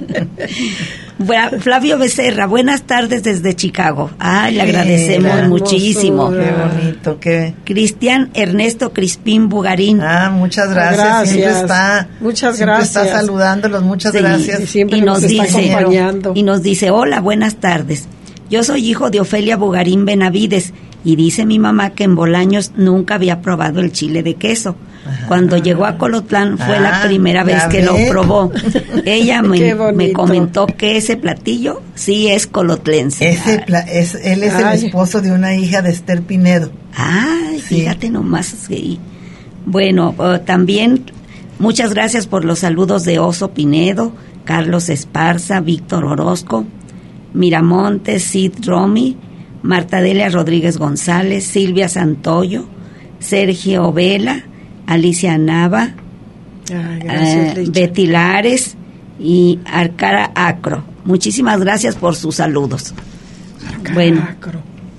[SPEAKER 2] Flavio Becerra, buenas tardes desde Chicago. Ah, le agradecemos
[SPEAKER 3] Qué
[SPEAKER 2] muchísimo.
[SPEAKER 3] Qué bonito, qué.
[SPEAKER 2] Cristian Ernesto Crispín Bugarín.
[SPEAKER 3] Ah, muchas gracias. gracias. Siempre está,
[SPEAKER 4] muchas
[SPEAKER 3] siempre
[SPEAKER 4] gracias.
[SPEAKER 3] está saludándolos, muchas sí, gracias.
[SPEAKER 4] Y siempre
[SPEAKER 2] y nos,
[SPEAKER 4] nos
[SPEAKER 2] dice,
[SPEAKER 4] está acompañando.
[SPEAKER 2] Y nos dice, hola, buenas tardes. Yo soy hijo de Ofelia Bugarín Benavides y dice mi mamá que en Bolaños nunca había probado el chile de queso. Ajá. Cuando llegó a Colotlán fue ah, la primera vez que ve. lo probó. Ella me, me comentó que ese platillo sí es colotlense.
[SPEAKER 3] Ese pla- es, él es Ay. el esposo de una hija de Esther Pinedo.
[SPEAKER 2] Ay, sí. Fíjate nomás. Sí. Bueno, uh, también muchas gracias por los saludos de Oso Pinedo, Carlos Esparza, Víctor Orozco, Miramontes, Sid Romy, Marta Delia Rodríguez González, Silvia Santoyo, Sergio Vela, Alicia Nava,
[SPEAKER 4] Ay, gracias,
[SPEAKER 2] uh, Betty Lares y Arcara Acro. Muchísimas gracias por sus saludos.
[SPEAKER 4] Arcara
[SPEAKER 2] bueno,
[SPEAKER 4] Acro.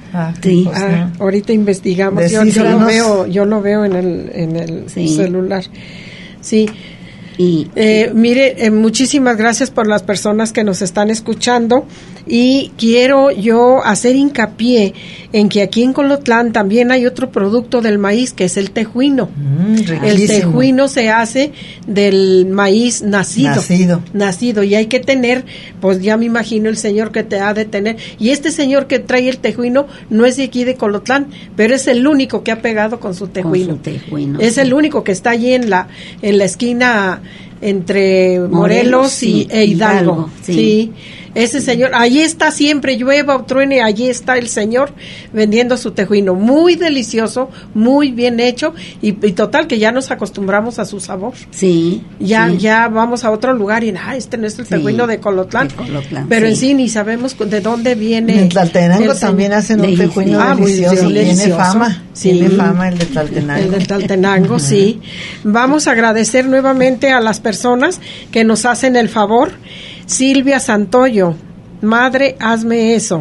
[SPEAKER 3] Ah,
[SPEAKER 2] sí.
[SPEAKER 3] pues,
[SPEAKER 4] Ah,
[SPEAKER 3] no.
[SPEAKER 4] ahorita investigamos. Yo, yo lo veo, yo lo veo en el, en el
[SPEAKER 2] Sí.
[SPEAKER 4] celular. Sí.
[SPEAKER 2] Y
[SPEAKER 4] Eh, mire, eh, muchísimas gracias por las personas que nos están escuchando y quiero yo hacer hincapié en que aquí en Colotlán también hay otro producto del maíz que es el tejuino.
[SPEAKER 3] Mm,
[SPEAKER 4] El
[SPEAKER 3] riquísimo.
[SPEAKER 4] tejuino se hace del maíz nacido.
[SPEAKER 3] Nacido.
[SPEAKER 4] Nacido. Y hay que tener, pues ya me imagino el señor que te ha de tener. Y este señor que trae el tejuino no es de aquí de Colotlán, pero es el único que ha pegado con su tejuino.
[SPEAKER 2] Con su tejuino,
[SPEAKER 4] es
[SPEAKER 2] sí.
[SPEAKER 4] el único que está allí en la, en la esquina entre Morelos,
[SPEAKER 2] Morelos
[SPEAKER 4] y,
[SPEAKER 2] y
[SPEAKER 4] e Hidalgo.
[SPEAKER 2] Hidalgo, sí.
[SPEAKER 4] Sí. Ese señor, allí está siempre, llueva o truene, allí está el señor vendiendo su tejuino. Muy delicioso, muy bien hecho y, y total que ya nos acostumbramos a su sabor.
[SPEAKER 2] sí,
[SPEAKER 4] Ya,
[SPEAKER 2] sí.
[SPEAKER 4] ya vamos a otro lugar y ah, este no es el
[SPEAKER 2] Sí,
[SPEAKER 4] tejuino de Colotlán.
[SPEAKER 2] de Colotlán,
[SPEAKER 4] pero en
[SPEAKER 2] sí.
[SPEAKER 4] sí ni sabemos de dónde viene.
[SPEAKER 3] En Tlaltenango
[SPEAKER 4] el
[SPEAKER 3] también
[SPEAKER 4] señor.
[SPEAKER 3] hacen un
[SPEAKER 2] Delicioso.
[SPEAKER 3] tejuino
[SPEAKER 4] Ah, muy
[SPEAKER 3] delicioso. Tiene
[SPEAKER 4] delicioso.
[SPEAKER 3] fama.
[SPEAKER 4] Sí.
[SPEAKER 3] Tiene fama el de Tlaltenango.
[SPEAKER 4] El del Tlaltenango, sí. Vamos a agradecer nuevamente a las personas que nos hacen el favor. Silvia Santoyo, madre, hazme eso.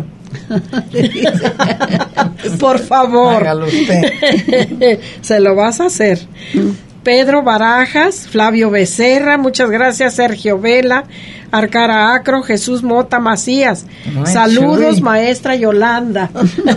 [SPEAKER 4] Por favor.
[SPEAKER 3] Hágalo usted.
[SPEAKER 4] Se lo vas a hacer. Pedro Barajas, Flavio Becerra, muchas gracias, Sergio Vela, Arcara Acro, Jesús Mota Macías.
[SPEAKER 3] Ay,
[SPEAKER 4] Saludos,
[SPEAKER 3] chuy.
[SPEAKER 4] maestra Yolanda.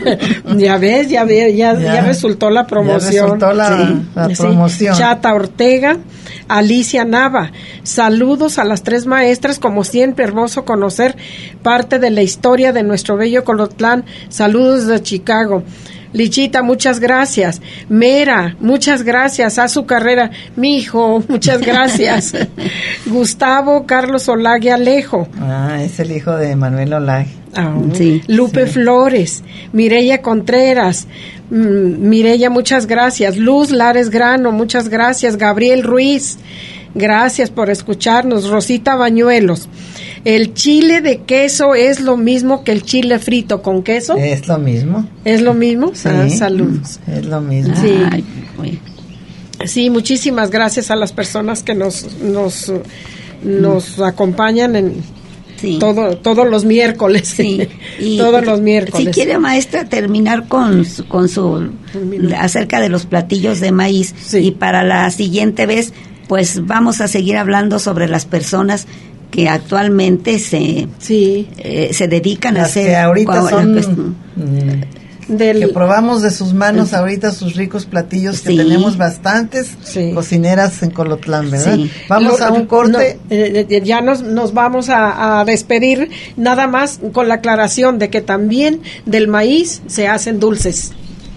[SPEAKER 4] ya ves, ya, ve- ya, ya,
[SPEAKER 3] Ya.
[SPEAKER 4] resultó la promoción.
[SPEAKER 3] Ya resultó la,
[SPEAKER 4] Sí.
[SPEAKER 3] la
[SPEAKER 4] Sí.
[SPEAKER 3] promoción.
[SPEAKER 4] Chata Ortega, Alicia Nava. Saludos a las tres maestras, como siempre, hermoso conocer parte de la historia de nuestro bello Colotlán. Saludos de Chicago. Lichita, muchas gracias. Mera, muchas gracias. A su carrera. Mi hijo, muchas gracias. Gustavo Carlos Olague Alejo.
[SPEAKER 3] Ah, es el hijo de Manuel Olague.
[SPEAKER 4] Ah,
[SPEAKER 2] Sí,
[SPEAKER 4] Lupe Flores, Mireya Contreras, mm, Mireya, muchas gracias. Luz Lares Grano, muchas gracias. Gabriel Ruiz, gracias por escucharnos. Rosita Bañuelos, el chile de queso es lo mismo que el chile frito con queso.
[SPEAKER 3] Es lo mismo.
[SPEAKER 4] ¿Es lo mismo?
[SPEAKER 3] Sí.
[SPEAKER 4] Ah, saludos.
[SPEAKER 3] Es lo mismo.
[SPEAKER 4] Sí.
[SPEAKER 2] Ay, bueno.
[SPEAKER 4] Sí, muchísimas gracias a las personas que nos nos nos acompañan en
[SPEAKER 2] Sí.
[SPEAKER 4] todo todos los miércoles.
[SPEAKER 2] Sí, y
[SPEAKER 4] todos los miércoles.
[SPEAKER 2] Si quiere, maestra, terminar con su, con su acerca de los platillos de maíz,
[SPEAKER 4] Sí.
[SPEAKER 2] y para la siguiente vez, pues vamos a seguir hablando sobre las personas que actualmente se
[SPEAKER 4] Sí.
[SPEAKER 2] eh, se dedican a
[SPEAKER 3] Las
[SPEAKER 2] hacer
[SPEAKER 3] que ahorita
[SPEAKER 2] cua- la
[SPEAKER 3] son
[SPEAKER 2] cuestión-
[SPEAKER 3] mm,
[SPEAKER 4] Del,
[SPEAKER 3] que probamos de sus manos ahorita sus ricos platillos, que
[SPEAKER 2] Sí.
[SPEAKER 3] tenemos bastantes
[SPEAKER 4] Sí.
[SPEAKER 3] cocineras en Colotlán, ¿verdad?
[SPEAKER 2] Sí.
[SPEAKER 3] Vamos
[SPEAKER 4] Lo-
[SPEAKER 3] a un corte.
[SPEAKER 4] no, eh, eh, ya nos, nos vamos a, a despedir, nada más con la aclaración de que también del maíz se hacen dulces.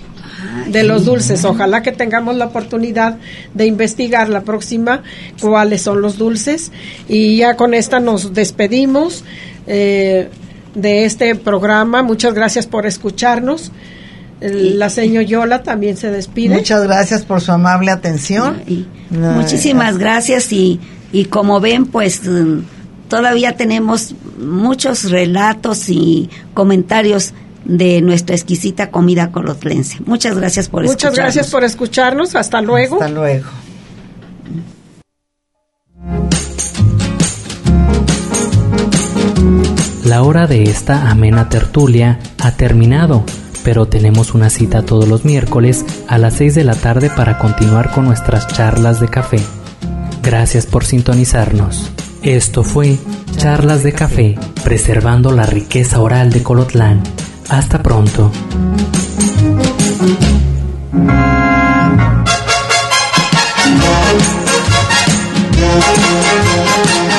[SPEAKER 4] De los dulces, ojalá que tengamos la oportunidad de investigar la próxima cuáles son los dulces, y ya con esta nos despedimos eh, de este programa. Muchas gracias por escucharnos. El- La señora Yola también se despide.
[SPEAKER 3] Muchas gracias por su amable atención.
[SPEAKER 2] y
[SPEAKER 3] No,
[SPEAKER 2] muchísimas gracias, y, y como ven, pues mm, todavía tenemos muchos relatos y comentarios de nuestra exquisita comida colotlense. Muchas gracias por
[SPEAKER 4] Muchas
[SPEAKER 2] escucharnos.
[SPEAKER 4] gracias por escucharnos. Hasta luego.
[SPEAKER 3] Hasta luego.
[SPEAKER 1] La hora de esta amena tertulia ha terminado, pero tenemos una cita todos los miércoles a las seis de la tarde para continuar con nuestras charlas de café. Gracias por sintonizarnos. Esto fue Charlas de Café, preservando la riqueza oral de Colotlán. Hasta pronto.
[SPEAKER 5] Thank you.